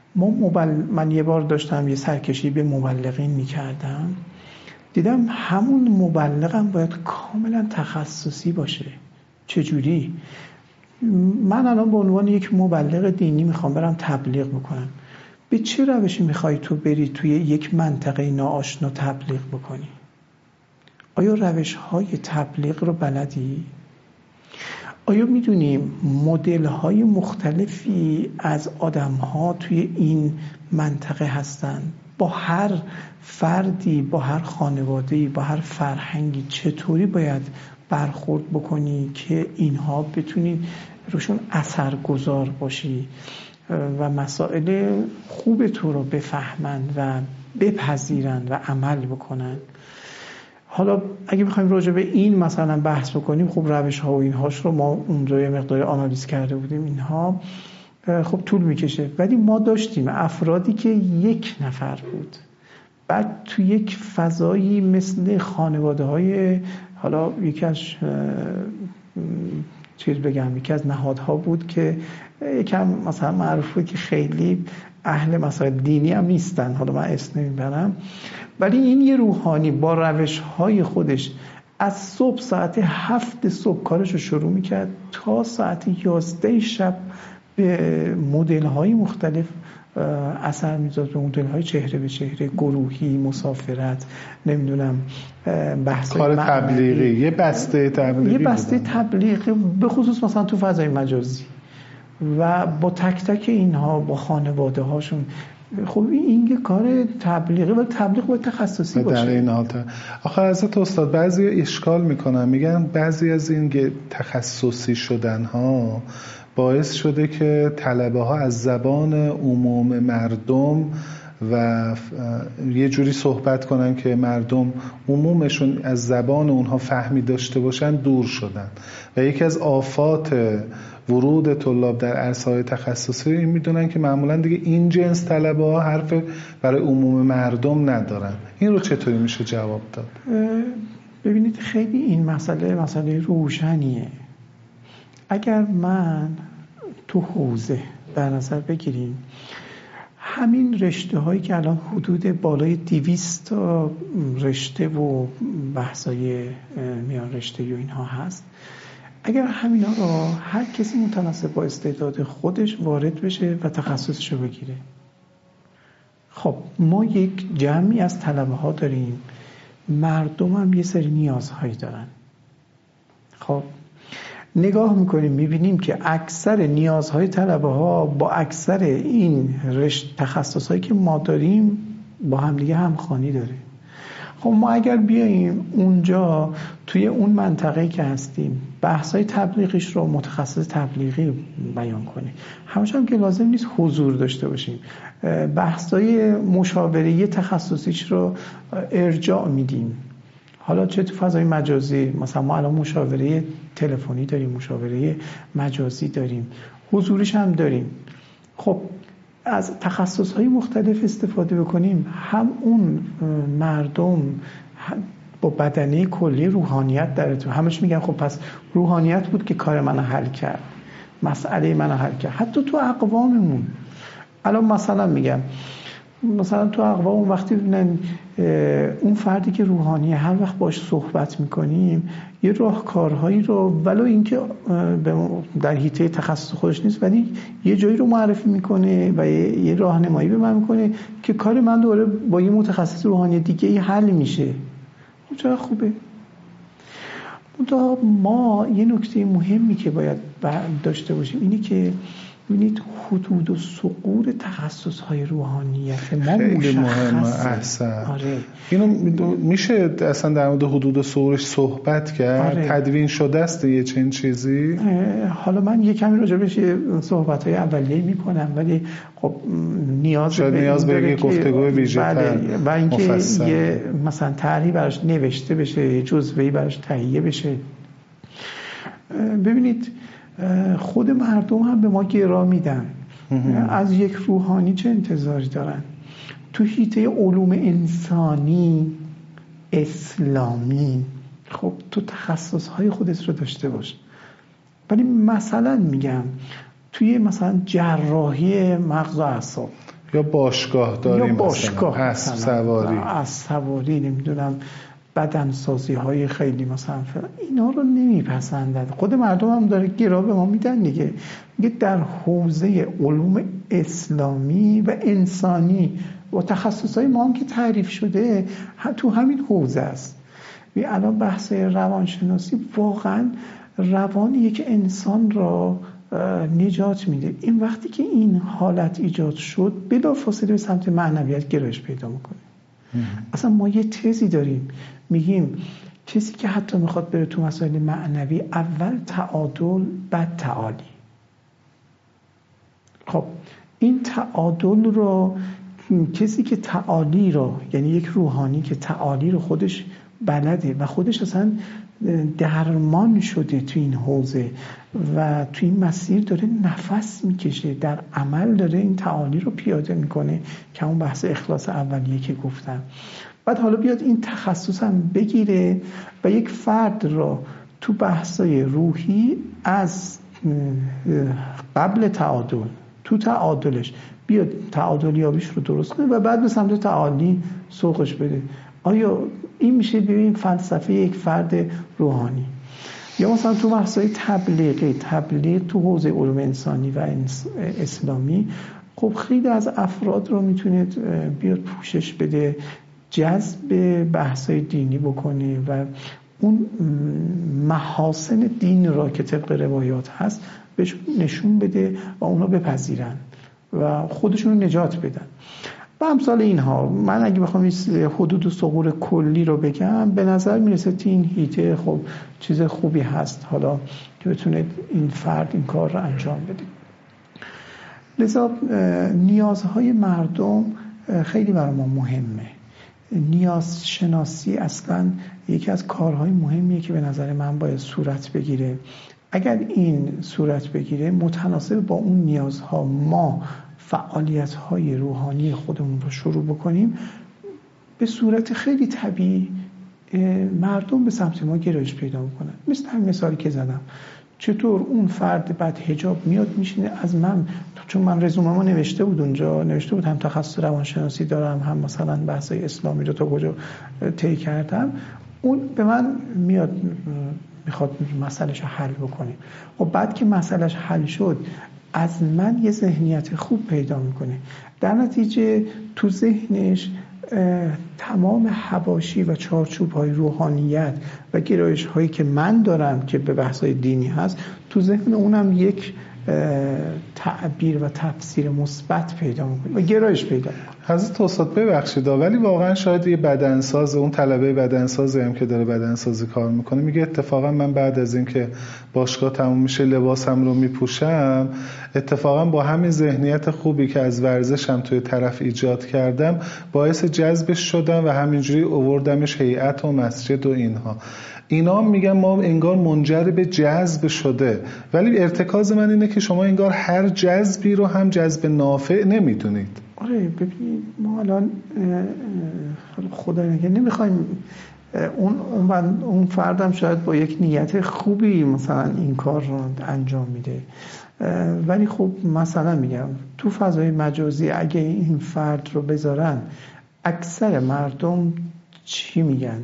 من یه بار داشتم یه سرکشی به مبلغین میکردم، دیدم همون مبلغم باید کاملا تخصصی باشه. چجوری؟ من الان به عنوان یک مبلغ دینی میخوام برم تبلیغ بکنم، به چه روشی میخوای تو بری توی یک منطقه ناآشنا تبلیغ بکنی؟ آیا روش‌های تبلیغ رو بلدی؟ آیا میدونیم مدل‌های مختلفی از آدم‌ها توی این منطقه هستن؟ با هر فردی، با هر خانواده‌ای، با هر فرهنگی چطوری باید برخورد بکنی که اینها بتونی روشون اثرگذار باشی و مسائل خوب تو رو بفهمن و بپذیرن و عمل بکنن. حالا اگه بخوایم راجع به این مثلا بحث بکنیم، خب روش ها و اینهاش رو ما اونجا یه مقداری آنالیز کرده بودیم، اینها خب طول میکشه، ولی ما داشتیم افرادی که یک نفر بود، بعد تو یک فضایی مثل خانواده های، حالا یکی از یکی از نهادها بود که یکم مثلا معروف بود که خیلی اهل مسائل دینی هم نیستن، حالا من اسم نمیبرم، ولی این یه روحانی با روش‌های خودش از صبح ساعت 7 صبح کارش رو شروع میکرد تا ساعت 11 شب به مدل‌های مختلف اثر میذاشت، به مدل‌های چهره به چهره، گروهی، مسافرت، نمیدونم بحث کار تبلیغی، یه بسته تبلیغی به خصوص مثلا تو فضای مجازی و با تک تک اینها با خانواده هاشون. خب این یه کار تبلیغی و تبلیغ باید تخصصی باشه. در این حال آخه حضرت استاد بعضی اشکال میکنن، میگن بعضی از این تخصصی شدن ها باعث شده که طلبه ها از زبان عموم مردم و یه جوری صحبت کنن که مردم عمومشون از زبان اونها فهمی داشته باشن دور شدن و یکی از آفات ورود طلاب در عرصه‌های تخصصی این میدونن که معمولا دیگه این جنس طلبه ها حرف برای عموم مردم ندارن. این رو چطوری میشه جواب داد؟ ببینید خیلی این مسئله روشنیه. اگر من تو حوزه در نظر بگیریم همین رشته هایی که الان حدود بالای 200 رشته و بحثای میان رشته و اینها هست، اگر همینا رو هر کسی متناسب با استعداد خودش وارد بشه و تخصصش رو بگیره، خب ما یک جمعی از طلبه ها داریم، مردم هم یه سری نیازهایی دارن. خب نگاه میکنیم میبینیم که اکثر نیازهای طلبه ها با اکثر این تخصصهایی که ما داریم با همدیگه همخوانی داره. خب ما اگر بیاییم اونجا توی اون منطقه‌ای که هستیم بحث‌های تبلیغیش رو متخصص تبلیغی بیان کنیم، همش هم که لازم نیست حضور داشته باشیم، بحث‌های مشاوره تخصصیش رو ارجاع میدیم. حالا چه تو فضای مجازی، مثلا ما الان مشاوره تلفنی داریم، مشاوره مجازی داریم، حضورش هم داریم. خب از تخصص‌های مختلف استفاده بکنیم، هم اون مردم با بدنه کلی روحانیت داره تو، همش میگن خب پس روحانیت بود که کار منو حل کرد، مسئله منو حل کرد. حتی تو اقواممون الان مثلا میگم، مثلا تو اقوام وقتی ببینن اون فردی که روحانیه هر وقت باش صحبت میکنیم یه راهکارهایی رو ولو اینکه در حیطه تخصص خودش نیست ولی یه جایی رو معرفی میکنه و یه راهنمایی به من میکنه که کار من دوباره با یه متخصص روحانی دیگه ای حل میشه. چرا خوبه. ما یه نکته مهمی که باید داشته باشیم اینه که ببینید حدود و ثغور تخصص‌های روحانیت ما خیلی مهمه. احسن. آره. اینو میشه اصلا در مورد حدود و ثغورش صحبت کرد؟ آره. تدوین شده است یه چنین چیزی؟ حالا من یه کمی راجع بهش صحبت‌های اولیه میکنم ولی خب نیاز به گفتگوی ویژه‌تر و اینکه یه مثلا طرحی براش نوشته بشه، جزوه‌ای براش تهیه بشه. ببینید خود مردم هم به ما گرا میدن. از یک روحانی چه انتظاری دارن؟ تو حیطه علوم انسانی اسلامی خب تو تخصصهای خودت رو داشته باش، ولی مثلا میگم توی مثلا جراحی مغز و اعصاب یا باشگاه داریم، مثلا اسب سواری نمیدونم بدنسازی های خیلی مثلا اینا رو نمیپسندن. خود مردم هم داره گرا به ما میدن دیگه، میگه در حوزه علوم اسلامی و انسانی و تخصصهای ما هم که تعریف شده تو همین حوزه است. الان بحث روانشناسی واقعا روانیه که انسان را نجات میده. این وقتی که این حالت ایجاد شد بلافاصله به سمت معنویت گرایش پیدا میکنه. اصلا ما یه تزی داریم میگیم کسی که حتی میخواد بره تو مسائل معنوی، اول تعادل بعد تعالی. خب این تعادل رو کسی که تعالی رو، یعنی یک روحانی که تعالی رو خودش بلده و خودش اصلا درمان شده تو این حوزه و تو این مسیر داره نفس میکشه، در عمل داره این تعالی رو پیاده میکنه که اون بحث اخلاص اولیه که گفتم. بعد حالا بیاد این تخصص هم بگیره و یک فرد رو تو بحثای روحی از قبل تعادل، تو تعادلش بیاد تعادل یابیش رو درست کنه و بعد به سمت تعالی سوقش بده. آیا این میشه ببین فلسفه یک فرد روحانی؟ یا مثلا تو بحثای تبلیغ تو حوزه علوم انسانی و اسلامی، خب خیلی از افراد رو میتونه بیاد پوشش بده، جذب بحثای دینی بکنه و اون محاسن دین را که طبق روایات هست بهش نشون بده و اونا بپذیرن و خودشون رو نجات بدن و امثال اینها. من اگه بخوام حدود و ثغور کلی رو بگم، به نظر میرسه که این هیته خب چیز خوبی هست حالا که بتونه این فرد این کار رو انجام بده. لذا نیازهای مردم خیلی برای ما مهمه. نیاز شناسی اصلا یکی از کارهای مهمیه که به نظر من باید صورت بگیره. اگر این صورت بگیره، متناسب با اون نیازها ما فعالیت‌های روحانی خودمون رو شروع بکنیم، به صورت خیلی طبیعی مردم به سمت ما گرایش پیدا میکنن. مثل همین مثالی که زدم، چطور اون فرد بعد حجاب میاد میشینه از من، چون من رزومه‌مو نوشته بود هم تخصص روانشناسی دارم، هم مثلا بحث‌های اسلامی رو تا کجا طی کردم، اون به من میاد میخواد مسئله‌شو حل بکنه و بعد که مسئله‌اش حل شد از من یه ذهنیت خوب پیدا میکنه. در نتیجه تو ذهنش تمام حواشی و چارچوب‌های روحانیت و گرایش‌هایی که من دارم که به بحث‌های دینی هست، تو ذهن اونم یک تعبیر و تفسیر مثبت پیدا میکنه و گرایش پیدا میکنه. حضرت استاد ببخشید ولی واقعا شاید یه بدنساز، اون طلبه بدنسازی هم که داره بدنسازی کار میکنه، میگه اتفاقا من بعد از این که باشگاه تموم میشه لباسم رو میپوشم، اتفاقا با همین ذهنیت خوبی که از ورزشم توی طرف ایجاد کردم باعث جذبش شدم و همینجوری آوردمش هیئت و مسجد و اینها. اینا میگن ما انگار منجر به جذب شده، ولی ارتکاز من اینه که شما انگار هر جذبی رو هم جذب نافع نمیدونید. آره ببینید ما الان خدا نمیخوایم اون فردم شاید با یک نیت خوبی مثلا این کار رو انجام میده، ولی خب مثلا میگم تو فضای مجازی اگه این فرد رو بذارن، اکثر مردم چی میگن؟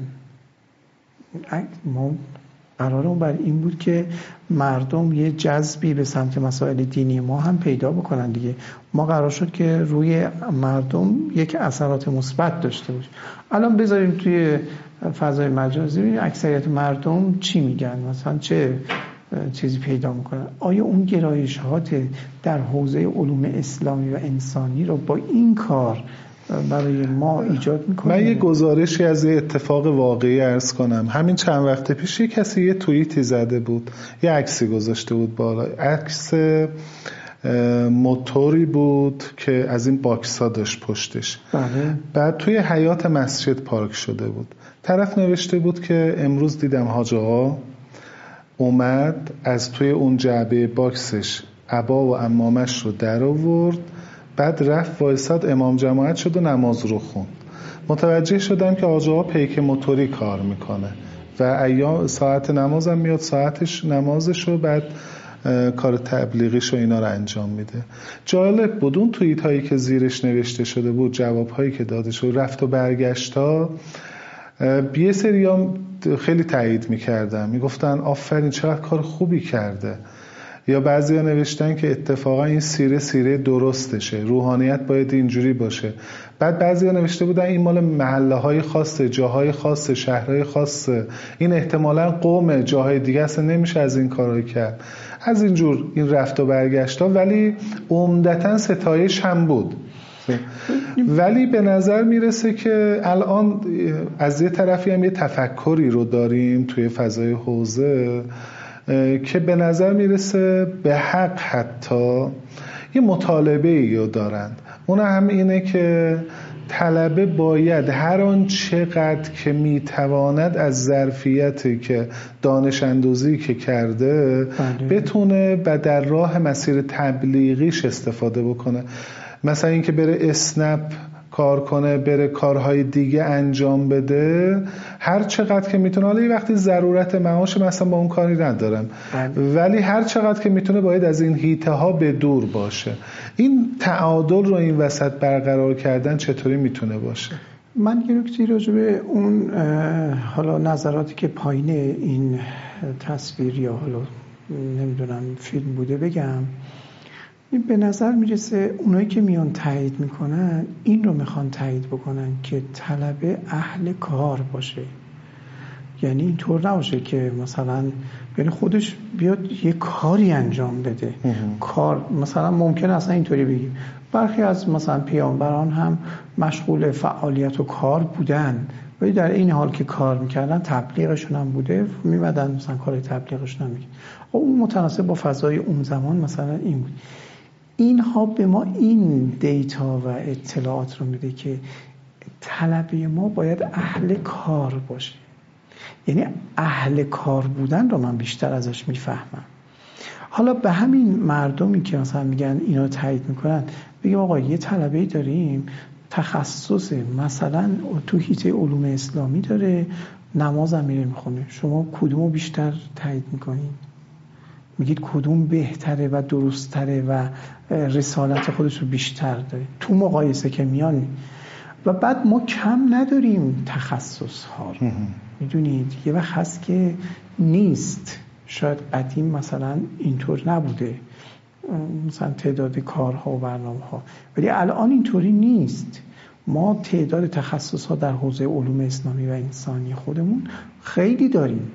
ما قرارمون بر این بود که مردم یه جذبی به سمت مسائل دینی ما هم پیدا بکنن دیگه. ما قرار شد که روی مردم یک اثرات مثبت داشته باشه. الان بذاریم توی فضای مجازی ببینیم اکثریت مردم چی میگن، مثلا چه چیزی پیدا میکنن. آیا اون گرایشات در حوزه علوم اسلامی و انسانی رو با این کار برای ما ایجاد میکنه؟ من یه گزارشی از یه اتفاق واقعی عرض کنم. همین چند وقت پیش یه کسی یه توییتی زده بود، یه عکسی گذاشته بود بالا، عکس موتوری بود که از این باکس ها داشت پشتش. بله. بعد توی حیاط مسجد پارک شده بود. طرف نوشته بود که امروز دیدم حاج آقا اومد از توی اون جعبه باکسش عبا و عمامش رو در آورد، بعد رفت وایساد امام جماعت شد و نماز رو خوند. متوجه شدم که آقا پیک موتوری کار میکنه و ایام ساعت نمازم میاد ساعتش نمازش رو بعد کار تبلیغیش و اینا رو انجام میده. جالب بود اون توییت هایی که زیرش نوشته شده بود، جواب هایی که داده شد، رفت و برگشت ها، یه سریام خیلی تایید میکردم، میگفتن آفرین چقدر کار خوبی کرده. یا بعضیا نوشتن که اتفاقا این سیره درستشه، روحانیت باید اینجوری باشه. بعد بعضیا نوشته بودن این مال محله های خاصه، جاهای خاصه، شهرهای خاصه، این احتمالاً قوم جاهای دیگه اصلا نمیشه از این کارا کرد. از اینجور این رفت و برگشت ها، ولی عمدتاً ستایش هم بود. ولی به نظر میرسه که الان از یه طرفی هم یه تفکری رو داریم توی فضای حوزه که به نظر میرسه به حق حتی یه مطالبه‌ای رو دارند. اون هم اینه که طلبه باید هر آن چقدر که میتواند از ظرفیتی که دانش اندوزی که کرده بتونه و در راه مسیر تبلیغیش استفاده بکنه. مثلا اینکه بره اسنپ کار کنه، بره کارهای دیگه انجام بده هر چقدر که میتونه. حالا یه وقتی ضرورت معاش مثلا با اون کاری ندارم، ولی هر چقدر که میتونه باید از این حیطه ها به دور باشه. این تعادل رو این وسط برقرار کردن چطوری میتونه باشه؟ من یه نکته راجع به اون حالا نظراتی که پایین این تصویر یا حالا نمیدونم فیلم بوده بگم. به نظر میرسه اونایی که میان تایید میکنن این رو میخوان تایید بکنن که طلبه اهل کار باشه. یعنی اینطور نباشه که مثلا یعنی خودش بیاد یه کاری انجام بده. کار مثلا ممکنه اصلا اینطوری بگیم برخی از مثلا پیامبران هم مشغول فعالیت و کار بودن، ولی در این حال که کار میکردن تبلیغشون هم بوده، میمدن مثلا کار تبلیغشون هم میکردن. اون متناسب با فضای اون زمان مثلا این بود. اینها به ما این دیتا و اطلاعات رو میده که طلبه ما باید اهل کار باشه. یعنی اهل کار بودن رو من بیشتر ازش میفهمم. حالا به همین مردمی که مثلا میگن اینا تایید میکنن بگیم آقا یه طلبه‌ای داریم تخصص مثلا تو حیطه علوم اسلامی داره، نماز هم میره میخونه، شما کدومو بیشتر تایید میکنید؟ میگید کدوم بهتره و درست‌تره و رسالت خودش رو بیشتر داره تو مقایسه که میان. و بعد ما کم نداریم تخصص ها رو، میدونید یه وقت هست که نیست، شاید قدیم مثلا اینطور نبوده مثلا تعداد کارها و برنامه ها، ولی الان اینطوری نیست. ما تعداد تخصص ها در حوزه علوم اسلامی و انسانی خودمون خیلی داریم.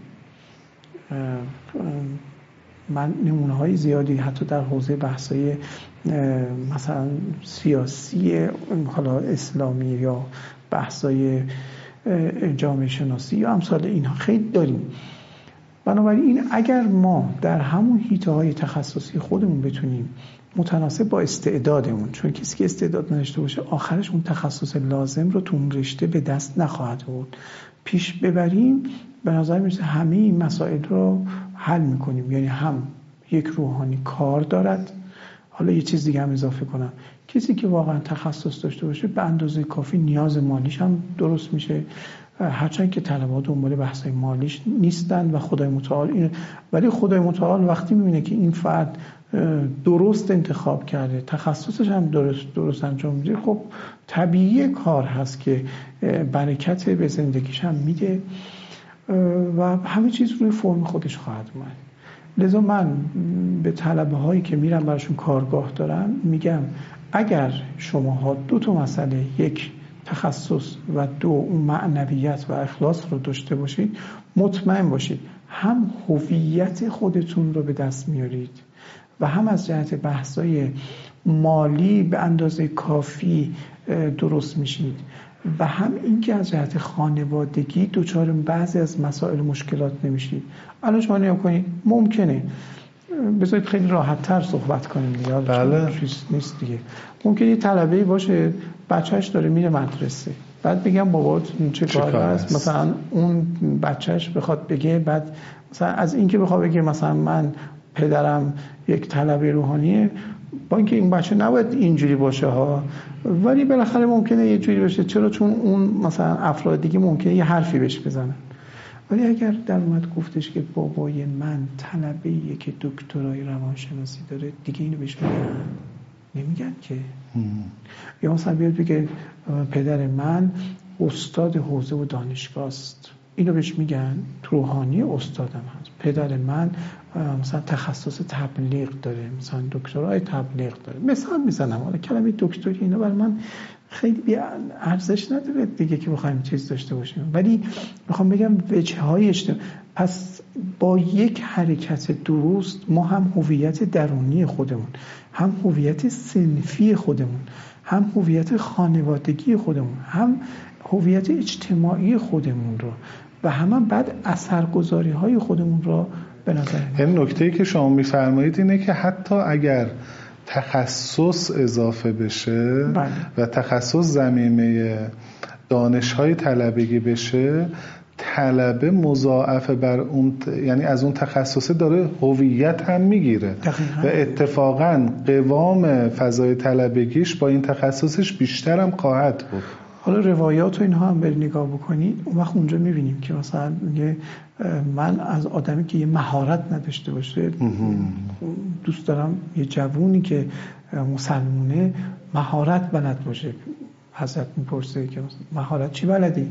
من نمونه‌های زیادی حتی در حوزه بحث‌های مثلا سیاسی حالا اسلامی یا بحث‌های جامعه شناسی یا امثال اینها خیلی داریم. بنابراین اگر ما در همون حیطه‌های تخصصی خودمون بتونیم متناسب با استعدادمون، چون کسی که استعداد نداشته باشه آخرش اون تخصص لازم رو تو اون رشته به دست نخواهد آورد، پیش ببریم، به نظر میرسه همه این مسائل رو حل میکنیم. یعنی هم یک روحانی کار دارد. حالا یه چیز دیگه هم اضافه کنم، کسی که واقعا تخصص داشته باشه به اندازه کافی نیاز مالیش هم درست میشه، هرچند که طلبات دنبال بحثای مالیش نیستن و خدای متعال اینه، ولی خدای متعال وقتی میبینه که این فرد درست انتخاب کرده، تخصصش هم درست انجام میده، خب طبیعی کار هست که برکت به زندگیش هم میده و همه چیز روی فرم خودش خواهد اومد. لذا من به طلبه هایی که میرم براشون کارگاه دارم میگم اگر شماها دو تا مسئله، یک تخصص و دو اون معنویت و اخلاص رو داشته باشید، مطمئن باشید هم هویت خودتون رو به دست میارید و هم از جهت بحثای مالی به اندازه کافی درست میشید و هم اینکه از جهت خانوادگی دوچار بعضی از مسائل مشکلات نمیشید. الان شما نگاه کنید ممکنه بذارید خیلی راحت تر صحبت کنیم دیگه، بله. نیست دیگه. ممکنه یه طلبه‌ای باشه بچهش داره میره مدرسه، بعد بگم بابا چه کار است، مثلا اون بچهش بخواد بگه، بعد مثلا از این که بخواد بگه مثلا من پدرم یک طلبه روحانیه، با اینکه این بچه نباید اینجوری باشه ها، ولی بالاخره ممکنه یه جوری باشه. چرا؟ چون اون مثلا افراد دیگه ممکنه یه حرفی بهش بزنن. ولی اگر در اومد گفتش که بابای من طلبه‌ایه که دکترای روانشناسی داره، دیگه اینو بهش نمیگن که. یا مثلا بیاد بگه پدر من استاد حوزه و دانشگاه است، اینو بهش میگن. روحانی استادم هست. پدر من مثلا تخصص تبلیغ داره، مثلا دکترای تبلیغ داره. مثال میزنم، حالا کلمه دکتری اینا برای من خیلی بی ارزش نداره دیگه که بخوایم چیز داشته باشیم، ولی میخوام بگم وجه‌های اجتماعی. پس با یک حرکت درست ما هم هویت درونی خودمون، هم هویت صنفی خودمون، هم هویت خانوادگی خودمون، هم هویت اجتماعی خودمون رو و هم بعد اثرگذاری‌های خودمون رو به نظر میاد. این نکته‌ای که شما می‌فرمایید اینه که حتی اگر تخصص اضافه بشه و تخصص ضمیمه دانش‌های طلبگی بشه، طلبه مضاعف بر اون، یعنی از اون تخصصه داره هویت هم میگیره و اتفاقاً قوام فضای طلبگیش با این تخصصش بیشتر هم خواهد بود. حالا روایات و اینها هم برید نگاه بکنید، اون وقت اونجا میبینیم که مثلا میگه من از آدمی که یه مهارت نداشته باشه دوست دارم یه جوونی که مسلمونه مهارت بلد باشه. حضرت میپرسه که مهارت چی بلدی؟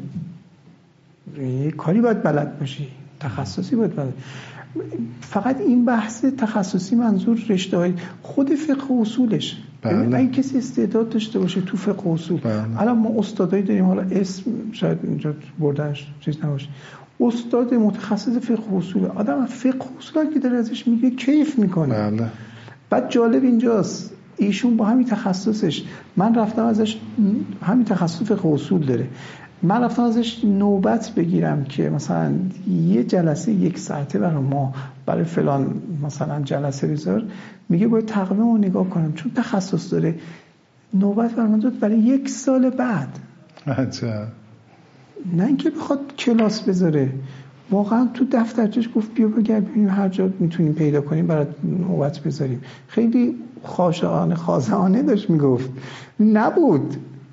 یه کاری باید بلد باشی، تخصصی باید بلد. فقط این بحث تخصصی منظور رشته های خود فقه و اصولش. اگه کسی استعداد داشته باشه تو فقه و اصول، الان ما استادایی داریم، حالا اسم شاید اینجا بردنش چیز نباشه، استاد متخصص فقه و اصول، آدم فقه و اصول که داره ازش میگه کیف میکنه. بعد جالب اینجاست ایشون با همین تخصصش، من رفتم ازش، همین تخصص فقه و اصول داره، من رفتم ازش نوبت بگیرم که مثلا یه جلسه 1 ساعته برای ما، برای فلان مثلا جلسه بذار، میگه باید تقویم رو نگاه کنم چون تخصص داره. نوبت برای من داد برای 1 سال بعد. عجب. نه اینکه بخواد کلاس بذاره، واقعا تو دفترچش گفت بیا بگرد ببینیم هر جا میتونیم پیدا کنیم برای نوبت بذاریم. خیلی خاضعانه داشت میگفت، نبود.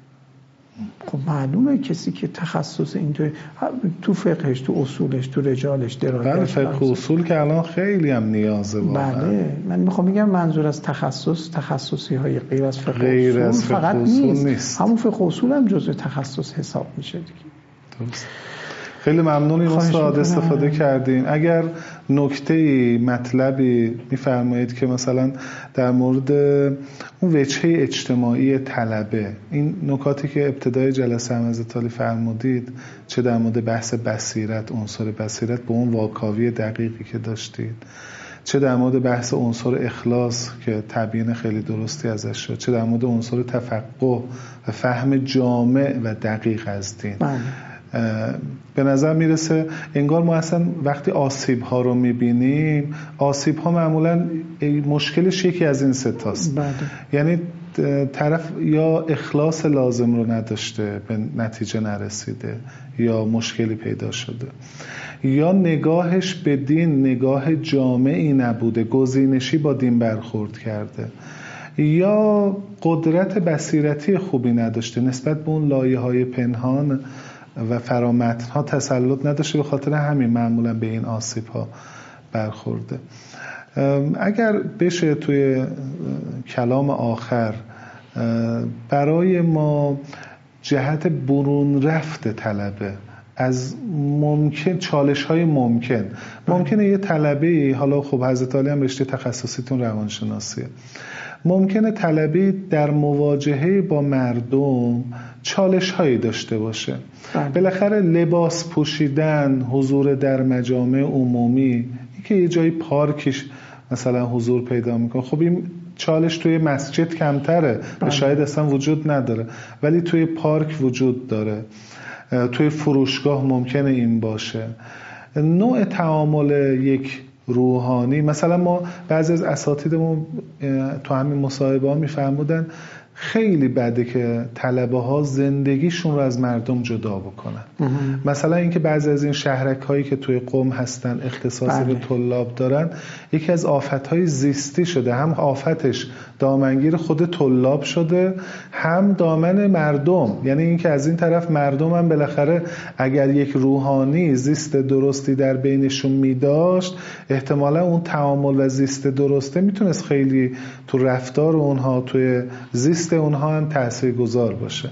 خب معلومه کسی که تخصص اینطوری تو فقهش، تو اصولش، تو رجالش، درایتش، فقه اصول که الان خیلی هم نیازه واقعا. بله، من میخوام بگم منظور از تخصص تخصصی های غیر از فقه غیر اصول از فقط نیست. همون فقه اصول هم جزء تخصص حساب میشه دیگه. درست. خیلی ممنونیم استاد استفاده کردین. اگر نکته‌ای مطلبی میفرمایید که مثلا در مورد اون وجهه اجتماعی طلبه، این نکاتی که ابتدای جلسه هم حضرت عالی فرمودید، چه در مورد بحث بصیرت، عنصر بصیرت به اون واکاوی دقیقی که داشتید، چه در مورد بحث عنصر اخلاص که تبیین خیلی درستی ازش شد، چه در مورد عنصر تفقه و فهم جامع و دقیق از دین. به نظر میرسه انگار ما اصلا وقتی آسیب ها رو میبینیم، آسیب ها معمولا مشکلش یکی از این ستاست. یعنی طرف یا اخلاص لازم رو نداشته به نتیجه نرسیده یا مشکلی پیدا شده، یا نگاهش به دین نگاه جامعی نبوده، گزینشی با دین برخورد کرده، یا قدرت بصیرتی خوبی نداشته نسبت به اون لایه‌های پنهان و فرامتن‌ها تسلط نداشته، به خاطر همین معمولا به این آسیب‌ها برخورده. اگر بشه توی کلام آخر برای ما جهت برون رفت طلبه از ممکن چالش‌های ممکنه یه طلبه‌ای، حالا خب حضرت عالی هم رشته تخصصیتون روانشناسیه، ممکنه طلبه‌ای در مواجهه با مردم چالش‌هایی داشته باشه. بالاخره لباس پوشیدن، حضور در مجامع عمومی، که یه جایی پارکش مثلا حضور پیدا میکنه، خب این چالش توی مسجد کمتره، شاید اصلا وجود نداره، ولی توی پارک وجود داره، توی فروشگاه ممکنه این باشه. نوع تعامل یک روحانی، مثلا ما بعضی از اساتیدمون تو همین مصاحبه ها میفرمودن خیلی بده که طلبه ها زندگیشون رو از مردم جدا بکنن. مثلا اینکه بعضی از این شهرک هایی که توی قم هستن اختصاصی به طلاب دارن، یکی از آفتهای زیستی شده، هم آفتش دامنگیر خود طلاب شده، هم دامن مردم. یعنی اینکه از این طرف مردم هم بالاخره اگر یک روحانی زیست درستی در بینشون میداشت، احتمالا اون تعامل و زیست درسته میتونست خیلی تو رفتار اونها، توی زیست اونها هم تاثیرگذار باشه.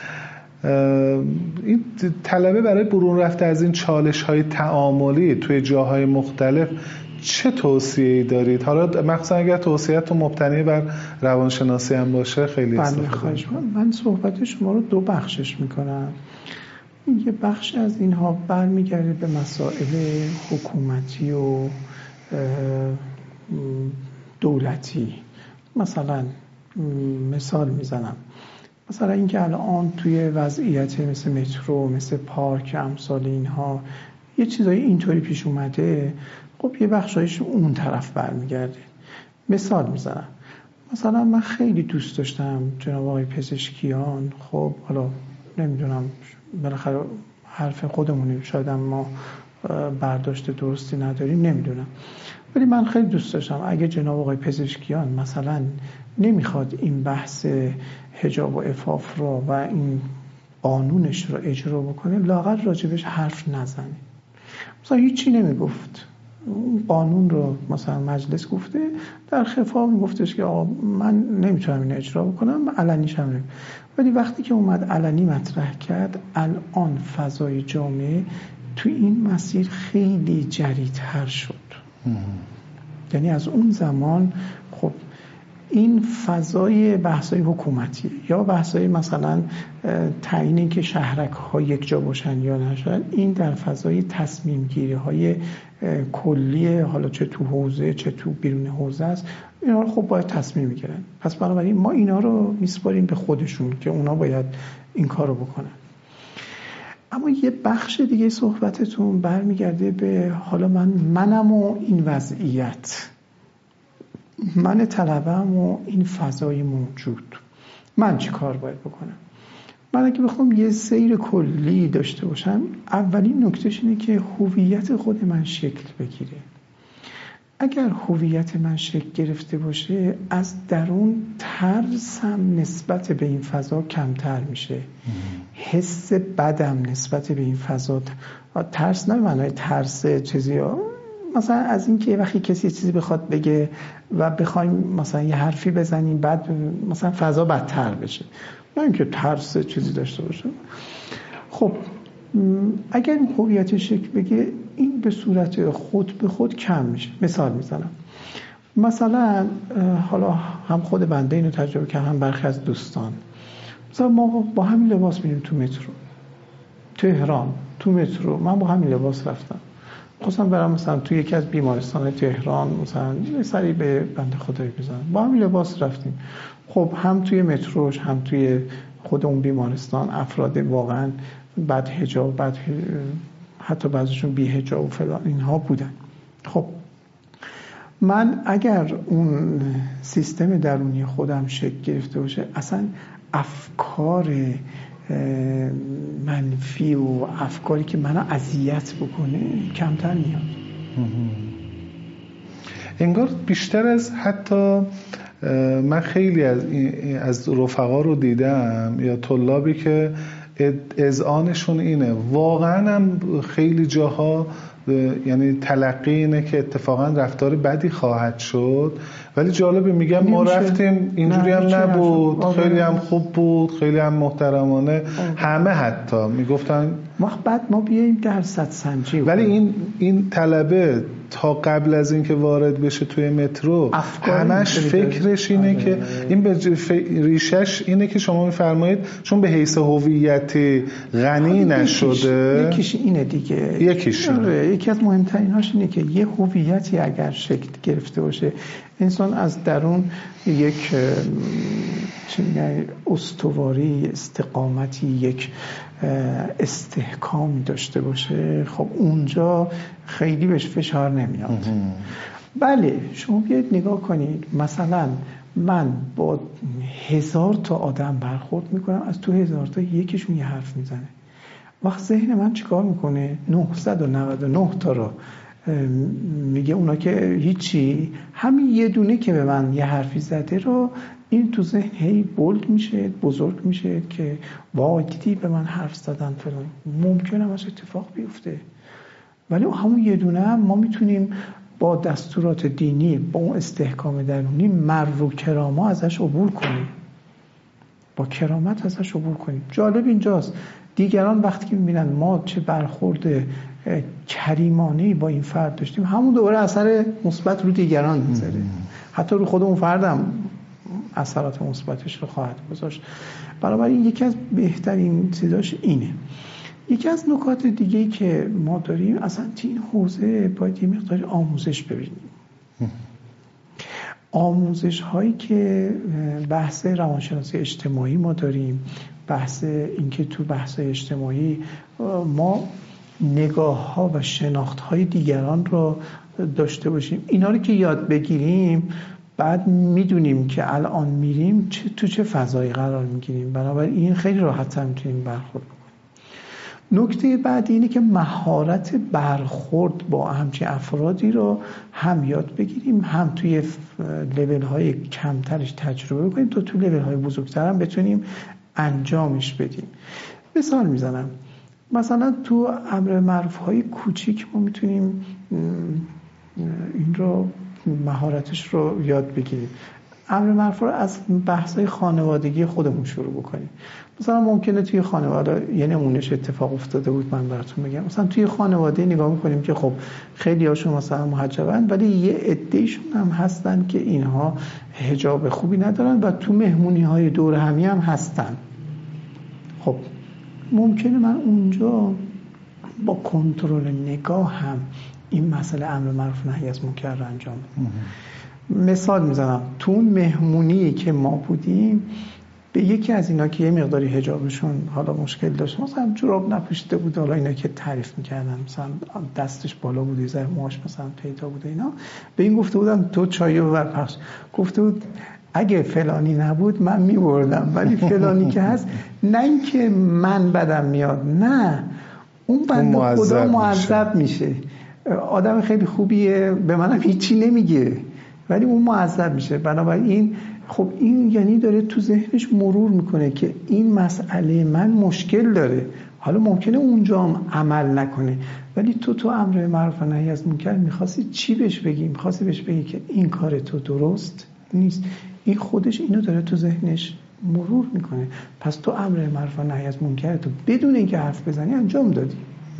این طلبه برای برون رفته از این چالش های تعاملی توی جاهای مختلف چه توصیه‌ای دارید؟ حالا مخصوصا اگر توصیه‌تون مبتنی بر روانشناسی هم باشه خیلی استفاده می‌کنم. من صحبت شما رو 2 بخشش میکنم. یه بخش از اینها برمیگرده به مسائل حکومتی و دولتی. مثلا مثال میزنم، مثلا اینکه الان توی وضعیت مثل مترو، مثل پارک، امثال اینها یه چیزای اینطوری پیش اومده، خب یه بخشایش اون طرف برمیگرده. مثال میزنم، مثلا من خیلی دوست داشتم جناب آقای پزشکیان، خب حالا نمیدونم بالاخره حرف خودمونیم، شاید ما برداشت درستی نداریم، نمیدونم، ولی من خیلی دوست داشتم اگه جناب آقای پزشکیان مثلا نمیخواد این بحث حجاب و عفاف رو و این قانونش رو اجرا بکنه، لااقل راجبش حرف نزنه، مثلا هیچی نمیگفت، قانون رو مثلا مجلس گفته، در خفا میگفتش که آقا من نمیتونم این اجرا بکنم، علنیش هم نمیم. ولی وقتی که اومد علنی مطرح کرد، الان فضای جامعه تو این مسیر خیلی جری‌تر شد. یعنی از اون زمان خب این فضای بحثای حکومتی یا بحثای مثلا تعیین این که شهرک ها یک جا باشن یا نشن، این در فضای تصمیم گیری های کلی، حالا چه تو حوزه چه تو بیرون حوزه است، اینا رو خب باید تصمیم میگیرن. پس بنابراین ما اینا رو میسپاریم به خودشون که اونا باید این کار رو بکنن. اما یه بخش دیگه صحبتتون برمیگرده به حالا منم و این وضعیت، من طلبم و این فضای موجود، من چی کار باید بکنم؟ من اگه بخوام یه سیر کلی داشته باشم، اولین نکتهش اینه که هویت خود من شکل بگیره. اگر هویت من شکل گرفته باشه، از درون ترسم نسبت به این فضا کمتر میشه، حس بدم نسبت به این فضا، ترس نه معنای ترس چیزی ها، مثلا از این که وقتی کسی یه چیزی بخواد بگه و بخوایم مثلا یه حرفی بزنیم بعد مثلا فضا بدتر بشه، نه اینکه ترس چیزی داشته باشه. خب اگر این هویت شکل بگه، این به صورت خود به خود کم میشه. مثال میزنم، مثلا حالا هم خود بنده اینو تجربه کردم، هم برخی از دوستان، مثلا ما با همین لباس میریم تو مترو تهران، تو مترو من با همین لباس رفتم، خواستم برم مثلا توی یکی از بیمارستان تهران مثلا یه سری به بنده خدایی بزنم، با همین لباس رفتیم. خب هم توی متروش هم توی خود اون بیمارستان افراد واقعا بد حجاب، حتی بعضیشون بی حجاب و فلان اینها بودن. خب من اگر اون سیستم درونی خودم شکل گرفته باشه، اصلا افکار منفی و افکاری که منو اذیت بکنه کمتر میاد. انگار بیشتر از حتی من خیلی از رفقا رو دیدم یا طلابی که اذعانشون اینه، واقعا هم خیلی جاها یعنی تلقی اینه که اتفاقا رفتار بدی خواهد شد، ولی جالبه میگم ما رفتیم اینجوری هم نبود، خیلی هم خوب بود، خیلی هم محترمانه، همه حتی میگفتن بعد ما بیاییم درصد سنجی، ولی این طلبه تا قبل از اینکه وارد بشه توی مترو همش فکرش اینه که این به ریشش اینه که شما میفرمایید چون به حیث هویتی غنی نشده. یکیش اینه دیگه، یکی از مهمتریناش اینه که یه هویتی اگر شکل گرفته باشه، انسان از درون یک استواری، استقامتی، یک استحکامی داشته باشه، خب اونجا خیلی بهش فشار نمیاد. بله شما بیاید نگاه کنید، مثلا من با 1000 تا آدم برخورد میکنم، از تو 1000 تا یکیشون یه حرف میزنه، وقت ذهن من چیکار میکنه؟ 999 تا رو میگه اونا که هیچی، همین یه دونه که به من یه حرفی زده رو این تو ذهن هی بولد میشه، بزرگ میشه که وای دیدی به من حرف زدن فلان، ممکنه همش اتفاق بیفته، ولی همون یه دونه هم ما میتونیم با دستورات دینی، با اون استحکام درونی، مرو و کرامه ازش عبور کنیم، با کرامت ازش عبور کنیم. جالب اینجاست دیگران وقتی که میبینن ما چه برخورد کریمانه‌ای با این فرد داشتیم، همون دوباره اثر مثبت رو دیگران میذاره، حتی رو خود اون فردم اثرات مثبتش رو خواهد گذاشت. بنابراین یکی از بهترین چیزاش اینه. یکی از نکات دیگه‌ای که ما داریم، اصلا تو این حوزه باید یه مقدار آموزش ببینیم. آموزش هایی که بحث روانشناسی اجتماعی ما داریم، بحث اینکه تو بحث اجتماعی ما نگاه ها و شناخت های دیگران رو داشته باشیم، اینا رو که یاد بگیریم بعد میدونیم که الان میریم تو چه فضایی قرار میگیریم، بنابراین این خیلی راحت‌تر میتونیم برخورد بکنیم. نکته بعدی اینه که مهارت برخورد با همچین افرادی رو هم یاد بگیریم، هم توی لول های کمترش تجربه کنیم تا تو لول های بزرگتر هم بتونیم انجامش بدیم. مثال میزنم، مثلا تو امر معروف های کوچیک ما میتونیم این رو مهارتش رو یاد بگیریم. امر معروف رو از بحث‌های خانوادگی خودمون شروع بکنیم. مثلا ممکنه توی خانواده یه نمونهش اتفاق افتاده بود من براتون بگم. مثلا توی خانواده نگاه می‌کنیم که خب خیلی هاشون مثلا محجبن، ولی یه عده‌شون هم هستن که اینها حجاب خوبی ندارن و تو مهمونی‌های دور همی هم هستن. خب ممکنه من اونجا با کنترل نگاه هم این مسئله امر معروف نهی از منکر رو انجام بدم. مثال میزنم، تو اون مهمونی که ما بودیم به یکی از اینا که یه مقداری حجابشون حالا مشکل داشت، مثلا جوراب نپوشیده بود، حالا اینا که تعریف میکردن مثلا دستش بالا بود، یه ذره موهاش مثلا پیدا بود اینا، به این گفته بودم تو چایو ببر پخش. گفته بود اگه فلانی نبود من میبردم، ولی فلانی که هست نه اینکه من بدم میاد، نه اون بنده خدا معذب میشه. آدم خیلی خوبیه، به منم هیچی نمیگه، ولی اون معذب میشه. بنابراین خب این یعنی داره تو ذهنش مرور میکنه که این مسئله من مشکل داره. حالا ممکنه اونجا هم عمل نکنه، ولی تو امر معروف و نهی از منکر میخواستی چی بهش بگی؟ میخواستی بهش بگی که این کار تو درست نیست. این خودش اینو داره تو ذهنش مرور میکنه. پس تو امر معروف و نهی از منکر تو بدون اینکه حرف بزنی انجام دادی.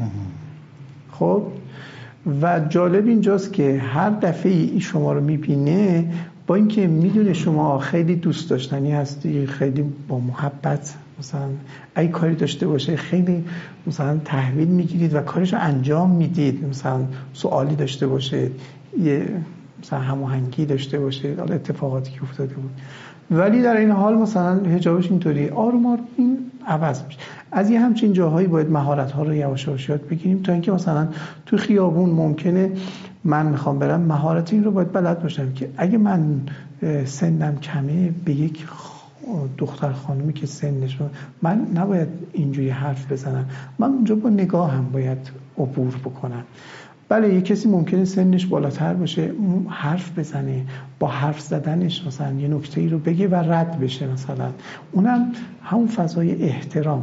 خب و جالب اینجاست که هر دفعه ای شما رو میبینه، با اینکه میدونه شما خیلی دوست داشتنی هستی، خیلی با محبت مثلا ای کاری داشته باشه خیلی مثلا تحویل میگیرید و کارش رو انجام میدید، مثلا سوالی داشته باشه، یه مثلا هماهنگی داشته باشه، حالا اتفاقاتی که افتاده بود، ولی در این حال مثلا حجابش اینطوری آروم آروم این عوض میشه. از یه همچین جاهایی باید مهارت‌ها رو یواش یواش یاد بگیریم، تا اینکه مثلا تو خیابون ممکنه من میخوام برم، مهارت این رو باید بلد باشم که اگه من سنم کمه به یک دختر خانومی که سنش من نباید اینجوری حرف بزنم، من اونجا با نگاه هم باید عبور بکنم. بله یه کسی ممکنه سنش بالاتر باشه حرف بزنه، با حرف زدنش مثلا یه نکته‌ای رو بگه و رد بشه، مثلا اونم همون فضای احترام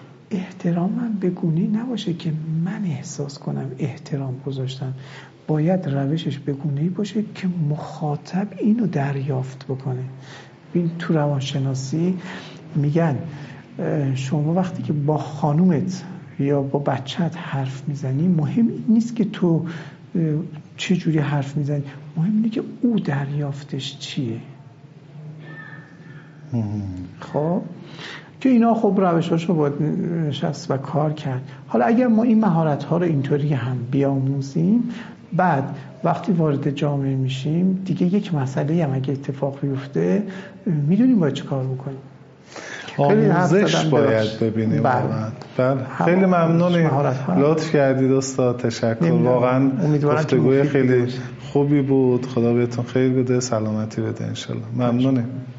من به گونه‌ای نباشه که من احساس کنم احترام گذاشتم، باید روشش به گونه‌ای باشه که مخاطب اینو دریافت بکنه. این تو روانشناسی میگن شما وقتی که با خانومت یا با بچت حرف میزنی، مهم نیست که تو چه جوری حرف میزنی، مهم اینه که او دریافتش چیه. خب که اینا خب روشاشو باید نشست و کار کرد. حالا اگر ما این مهارت‌ها رو اینطوری هم بیاموزیم، بعد وقتی وارد جامعه میشیم دیگه یک مسئله هم اگه اتفاق بیفته میدونیم باید چه کار بکنیم. آموزش باید ببینیم. بله خیلی ممنونیم، لطف کردید استاد، تشکر. واقعا گفتگوی خیلی خوبی بود. خدا بهتون خیر بده، سلامتی بده انشالله. ممنونیم.